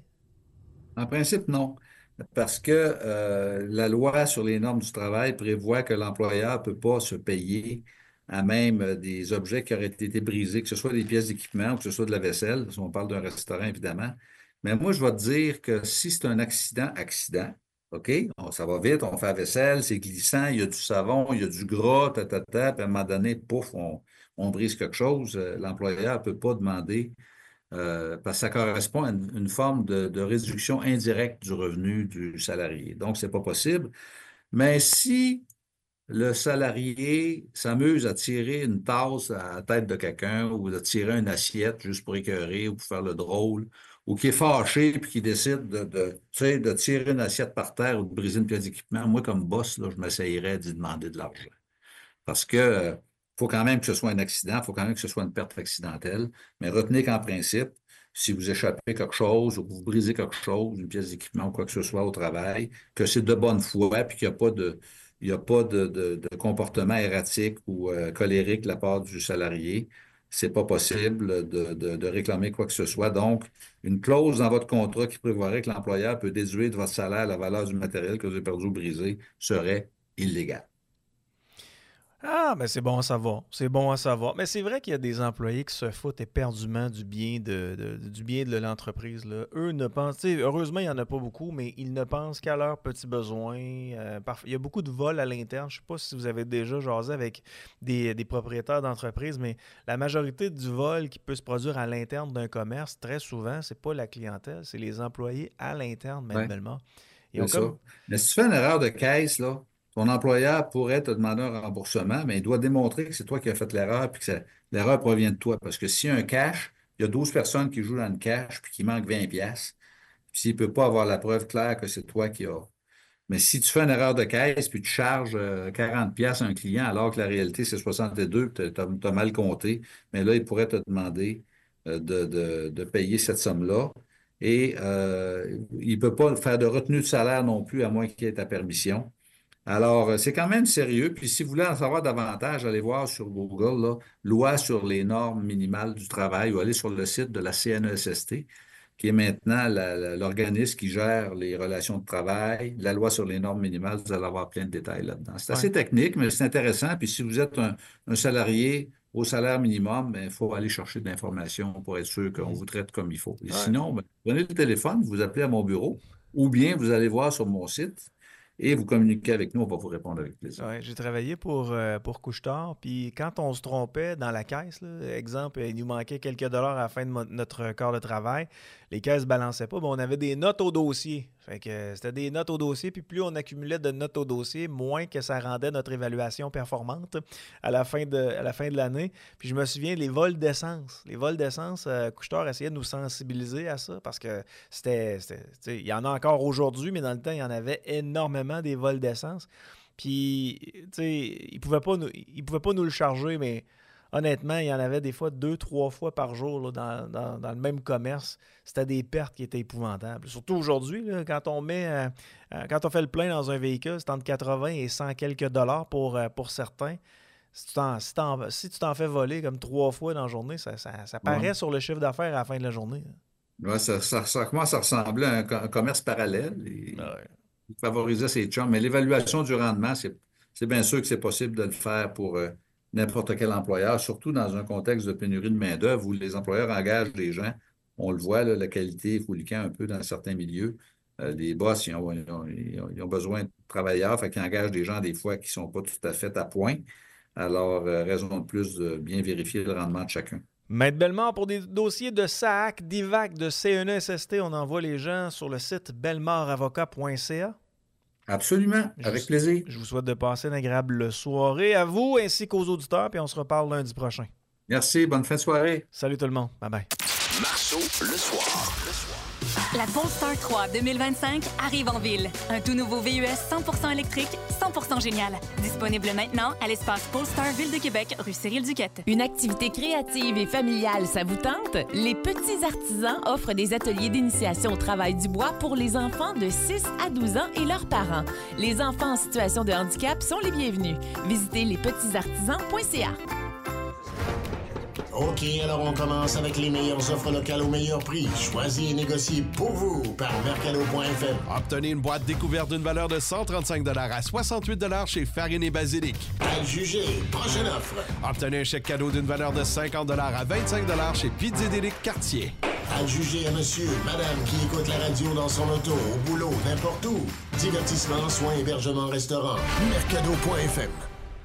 En principe, non. Parce que euh, la loi sur les normes du travail prévoit que l'employeur ne peut pas se payer à même des objets qui auraient été brisés, que ce soit des pièces d'équipement ou que ce soit de la vaisselle, si on parle d'un restaurant, évidemment. Mais moi, je vais te dire que si c'est un accident, accident, OK, on, ça va vite, on fait la vaisselle, c'est glissant, il y a du savon, il y a du gras, ta, ta, ta, puis à un moment donné, pouf, on, on brise quelque chose, l'employeur ne peut pas demander... Euh, parce que ça correspond à une, une forme de, de réduction indirecte du revenu du salarié. Donc, ce n'est pas possible. Mais si le salarié s'amuse à tirer une tasse à la tête de quelqu'un ou à tirer une assiette juste pour écœurer ou pour faire le drôle, ou qui est fâché puis qui décide de, de, tu sais, de tirer une assiette par terre ou de briser une pièce d'équipement, moi, comme boss, là, je m'essayerais d'y demander de l'argent. Parce que... Euh, il faut quand même que ce soit un accident, il faut quand même que ce soit une perte accidentelle, mais retenez qu'en principe, si vous échappez quelque chose ou que vous brisez quelque chose, une pièce d'équipement ou quoi que ce soit au travail, que c'est de bonne foi puis qu'il n'y a pas de, il n'y a pas de, de, de comportement erratique ou euh, colérique de la part du salarié, c'est pas possible de, de, de réclamer quoi que ce soit. Donc, une clause dans votre contrat qui prévoirait que l'employeur peut déduire de votre salaire la valeur du matériel que vous avez perdu ou brisé serait illégale. Ah, ben c'est bon à savoir. C'est bon à savoir. Mais c'est vrai qu'il y a des employés qui se foutent éperdument du bien de, de, du bien de l'entreprise. Là. Eux ne pensent... Heureusement, il n'y en a pas beaucoup, mais ils ne pensent qu'à leurs petits besoins. Euh, parfois, il y a beaucoup de vols à l'interne. Je ne sais pas si vous avez déjà jasé avec des, des propriétaires d'entreprises, mais la majorité du vol qui peut se produire à l'interne d'un commerce, très souvent, c'est pas la clientèle, c'est les employés à l'interne, même Bellemare. C'est ça. Comme... Mais si tu fais une erreur de caisse, là, ton employeur pourrait te demander un remboursement, mais il doit démontrer que c'est toi qui as fait l'erreur et que ça, l'erreur provient de toi. Parce que s'il y a un cash, il y a douze personnes qui jouent dans le cash puis qui manquent vingt piastres. Puis s'il ne peut pas avoir la preuve claire que c'est toi qui as, Mais si tu fais une erreur de caisse puis tu charges quarante piastres à un client alors que la réalité, c'est soixante-deux, tu as mal compté, mais là, il pourrait te demander de, de, de payer cette somme-là. Et euh, il ne peut pas faire de retenue de salaire non plus, à moins qu'il ait ta permission. Alors, c'est quand même sérieux. Puis si vous voulez en savoir davantage, allez voir sur Google, là, loi sur les normes minimales du travail, ou allez sur le site de la C N E S S T, qui est maintenant la, la, l'organisme qui gère les relations de travail, la loi sur les normes minimales, vous allez avoir plein de détails là-dedans. C'est assez ouais. technique, mais c'est intéressant. Puis si vous êtes un, un salarié au salaire minimum, il faut aller chercher de l'information pour être sûr qu'on vous traite comme il faut. Et ouais. sinon, ben, prenez le téléphone, vous appelez à mon bureau, ou bien vous allez voir sur mon site, et vous communiquez avec nous, on va vous répondre avec plaisir. Ouais, j'ai travaillé pour, euh, pour Couche-Tard, puis quand on se trompait dans la caisse, là, exemple, il nous manquait quelques dollars à la fin de mo- notre quart de travail, les caisses ne balançaient pas, ben, on avait des notes au dossier. Fait que euh, c'était des notes au dossier, puis plus on accumulait de notes au dossier, moins que ça rendait notre évaluation performante à la fin de, à la fin de l'année. Puis je me souviens, les vols d'essence. Les vols d'essence, euh, Couche-Tard essayait de nous sensibiliser à ça, parce que c'était, c'était il y en a encore aujourd'hui, mais dans le temps, il y en avait énormément des vols d'essence. Puis, tu sais, ils pouvaient pas nous, ils pouvaient pas nous le charger, mais honnêtement, il y en avait des fois deux, trois fois par jour là, dans, dans, dans le même commerce. C'était des pertes qui étaient épouvantables. Surtout aujourd'hui, là, quand on met, euh, quand on fait le plein dans un véhicule, c'est entre quatre-vingts et cent quelques dollars pour, euh, pour certains. Si tu, t'en, si, t'en, si tu t'en fais voler comme trois fois dans la journée, ça, ça, ça paraît ouais. sur le chiffre d'affaires à la fin de la journée. Ouais, ça, ça, ça commence à ressembler à un, un commerce parallèle. Et... Ouais. favoriser ses chums. Mais l'évaluation du rendement, c'est, c'est bien sûr que c'est possible de le faire pour euh, n'importe quel employeur, surtout dans un contexte de pénurie de main-d'œuvre où les employeurs engagent des gens. On le voit, là, la qualité est fouliquant un peu dans certains milieux. Euh, les boss, ils ont, ils, ont, ils ont besoin de travailleurs, fait qu'ils engagent des gens des fois qui ne sont pas tout à fait à point. Alors, euh, raison de plus de bien vérifier le rendement de chacun. Maître Bellemare, pour des dossiers de S A A C, d'I V A C, de C N E S S T, on envoie les gens sur le site bellemare avocat point c a. Absolument, je avec vous, plaisir. Je vous souhaite de passer une agréable soirée à vous ainsi qu'aux auditeurs, puis on se reparle lundi prochain. Merci, bonne fin de soirée. Salut tout le monde, bye bye. Marceau, le soir. La Polestar trois deux mille vingt-cinq arrive en ville. Un tout nouveau V U S cent pour cent électrique, cent pour cent génial. Disponible maintenant à l'espace Polestar Ville de Québec, rue Cyril-Duquette. Une activité créative et familiale, ça vous tente? Les Petits Artisans offrent des ateliers d'initiation au travail du bois pour les enfants de six à douze ans et leurs parents. Les enfants en situation de handicap sont les bienvenus. Visitez les petits artisans point c a. OK, alors on commence avec les meilleures offres locales au meilleur prix. Choisis et négocie pour vous par mercado point f m. Obtenez une boîte découverte d'une valeur de cent trente-cinq dollars à soixante-huit dollars chez Farine et Basilic. À juger. Prochaine offre. Obtenez un chèque cadeau d'une valeur de cinquante dollars à vingt-cinq dollars chez Pizzédélic Cartier. À juger à monsieur, madame qui écoute la radio dans son auto, au boulot, n'importe où. Divertissement, soins, hébergement, restaurant. mercado point f m.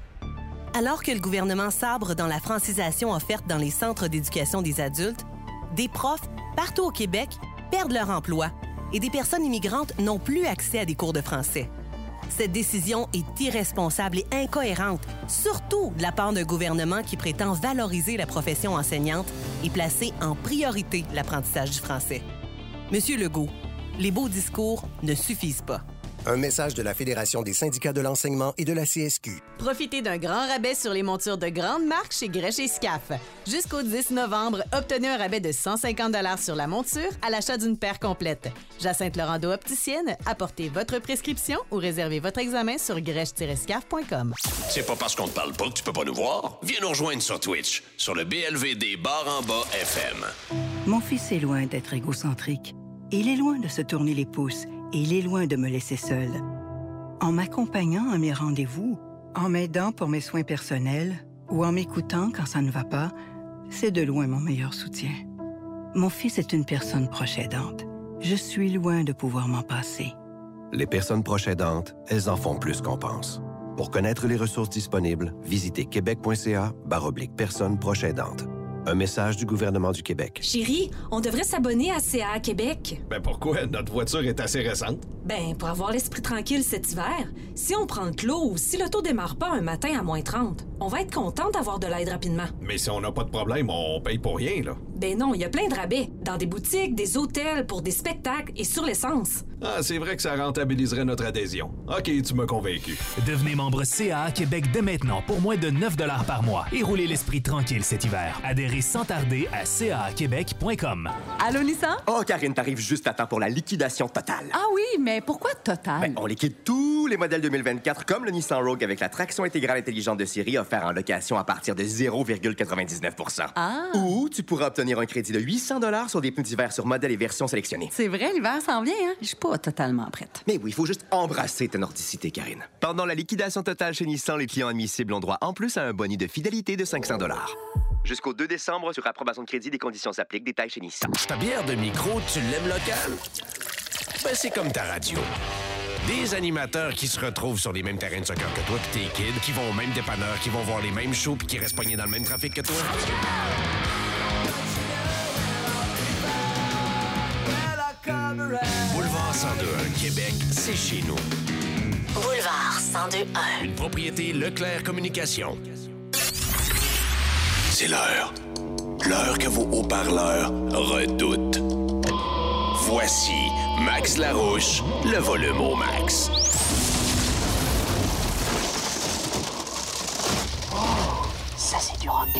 Alors que le gouvernement sabre dans la francisation offerte dans les centres d'éducation des adultes, des profs, partout au Québec, perdent leur emploi et des personnes immigrantes n'ont plus accès à des cours de français. Cette décision est irresponsable et incohérente, surtout de la part d'un gouvernement qui prétend valoriser la profession enseignante et placer en priorité l'apprentissage du français. Monsieur Legault, les beaux discours ne suffisent pas. Un message de la Fédération des syndicats de l'enseignement et de la C S Q. Profitez d'un grand rabais sur les montures de grande marque chez Grèche et Scaf. Jusqu'au dix novembre, obtenez un rabais de cent cinquante dollars sur la monture à l'achat d'une paire complète. Jacinthe Laurando opticienne, apportez votre prescription ou réservez votre examen sur grèche tiret scaf point com. C'est pas parce qu'on te parle pas que tu peux pas nous voir. Viens nous rejoindre sur Twitch, sur le B L V D barre en bas F M. Mon fils est loin d'être égocentrique. Il est loin de se tourner les pouces. Et il est loin de me laisser seule. En m'accompagnant à mes rendez-vous, en m'aidant pour mes soins personnels ou en m'écoutant quand ça ne va pas, c'est de loin mon meilleur soutien. Mon fils est une personne proche aidante. Je suis loin de pouvoir m'en passer. Les personnes proches aidantes, elles en font plus qu'on pense. Pour connaître les ressources disponibles, visitez québec point c a barre oblique personnes proches aidantes. Un message du gouvernement du Québec. Chérie, on devrait s'abonner à C A A Québec. Ben pourquoi? Notre voiture est assez récente. Ben, pour avoir l'esprit tranquille cet hiver. Si on prend le clos ou si l'auto démarre pas un matin à moins trente, on va être content d'avoir de l'aide rapidement. Mais si on n'a pas de problème, on paye pour rien, là. Ben non, il y a plein de rabais. Dans des boutiques, des hôtels, pour des spectacles et sur l'essence. Ah, c'est vrai que ça rentabiliserait notre adhésion. OK, tu m'as convaincu. Devenez membre C A A Québec dès maintenant pour moins de neuf dollars par mois et roulez l'esprit tranquille cet hiver. Adhérez sans tarder à c a a québec point com. Allô, Nissan? Oh, Karine, t'arrives juste à temps pour la liquidation totale. Ah oui, mais pourquoi totale? Ben, on liquide tous les modèles deux mille vingt-quatre, comme le Nissan Rogue avec la traction intégrale intelligente de série offert en location à partir de zéro virgule quatre-vingt-dix-neuf pour cent. Ah! Ou tu pourras obtenir un crédit de huit cents dollars sur des pneus d'hiver sur modèles et versions sélectionnées. C'est vrai, l'hiver s'en vient, hein? Je suis pas totalement prête. Mais oui, il faut juste embrasser ta nordicité, Karine. Pendant la liquidation totale chez Nissan, les clients admissibles ont droit en plus à un boni de fidélité de cinq cents dollars. Jusqu'au deux décembre, sur approbation de crédit, des conditions s'appliquent. Détails chez Nissan. Ta bière de micro, tu l'aimes locale? Ben, c'est comme ta radio. Des animateurs qui se retrouvent sur les mêmes terrains de soccer que toi pis tes kids, qui vont au même dépanneur, qui vont voir les mêmes shows pis qui restent pognés dans le même trafic que toi. Boulevard cent deux un, Québec, c'est chez nous. Boulevard cent deux un. Une propriété Leclerc Communication. C'est l'heure. L'heure que vos haut-parleurs redoutent. Voici Max Larouche, le volume au max. Oh, ça c'est du rock.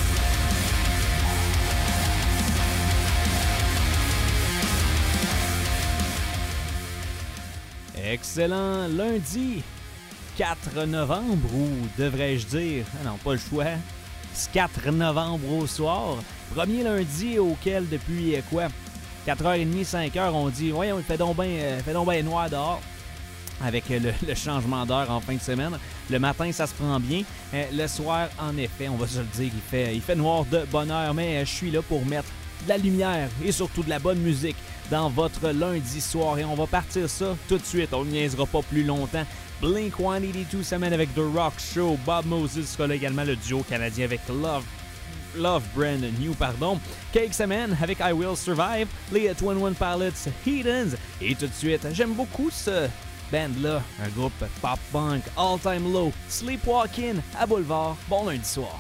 Excellent lundi quatre novembre, ou devrais-je dire, ah non, pas le choix, c'est quatre novembre au soir. Premier lundi auquel depuis quoi, quatre heures trente, cinq heures, on dit, voyons, il fait donc bien euh, fait donc bien noir dehors. Avec le, le changement d'heure en fin de semaine. Le matin, ça se prend bien. Euh, le soir, en effet, on va se le dire, il fait, il fait noir de bonne heure, mais euh, je suis là pour mettre de la lumière et surtout de la bonne musique dans votre lundi soir. Et on va partir ça tout de suite. On ne niaisera pas plus longtemps. Blink cent quatre-vingt-deux semaine avec The Rock Show. Bob Moses sera là également, le duo canadien avec Love. Love Brand New, pardon. Cake Semen avec I Will Survive. Les vingt et un Pilots Heathens. Et tout de suite, j'aime beaucoup ce band-là. Un groupe pop-punk, All Time Low. Sleepwalking à Boulevard. Bon lundi soir.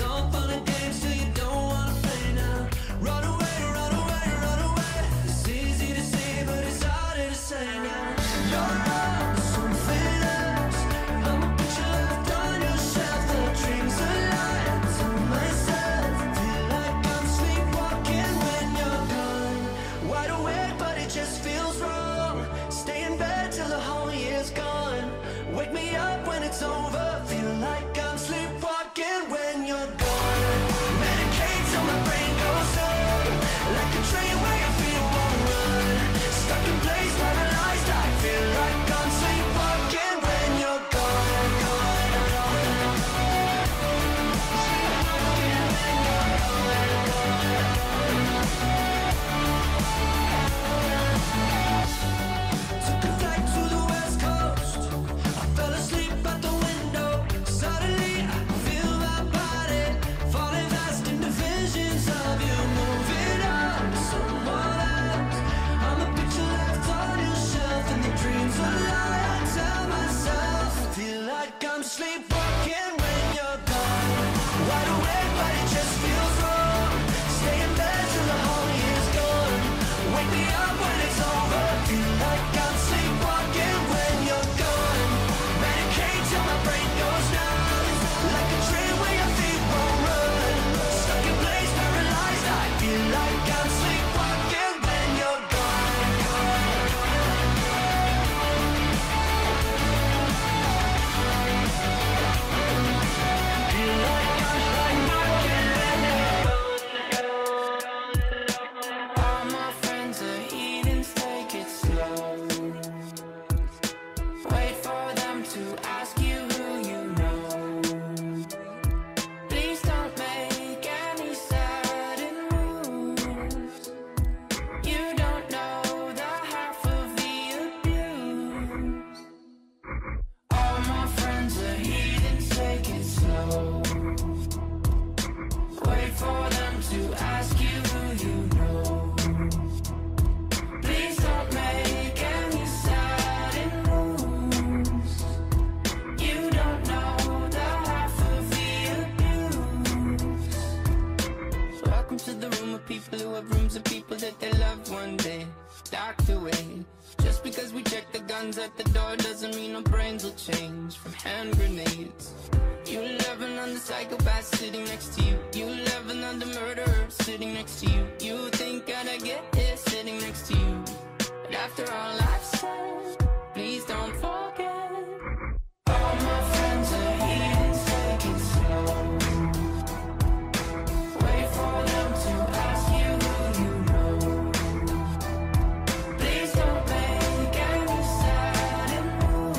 See guns at the door doesn't mean our brains will change from hand grenades. You love another psychopath sitting next to you. You love another murderer sitting next to you. You think I'd get here sitting next to you. But after all I've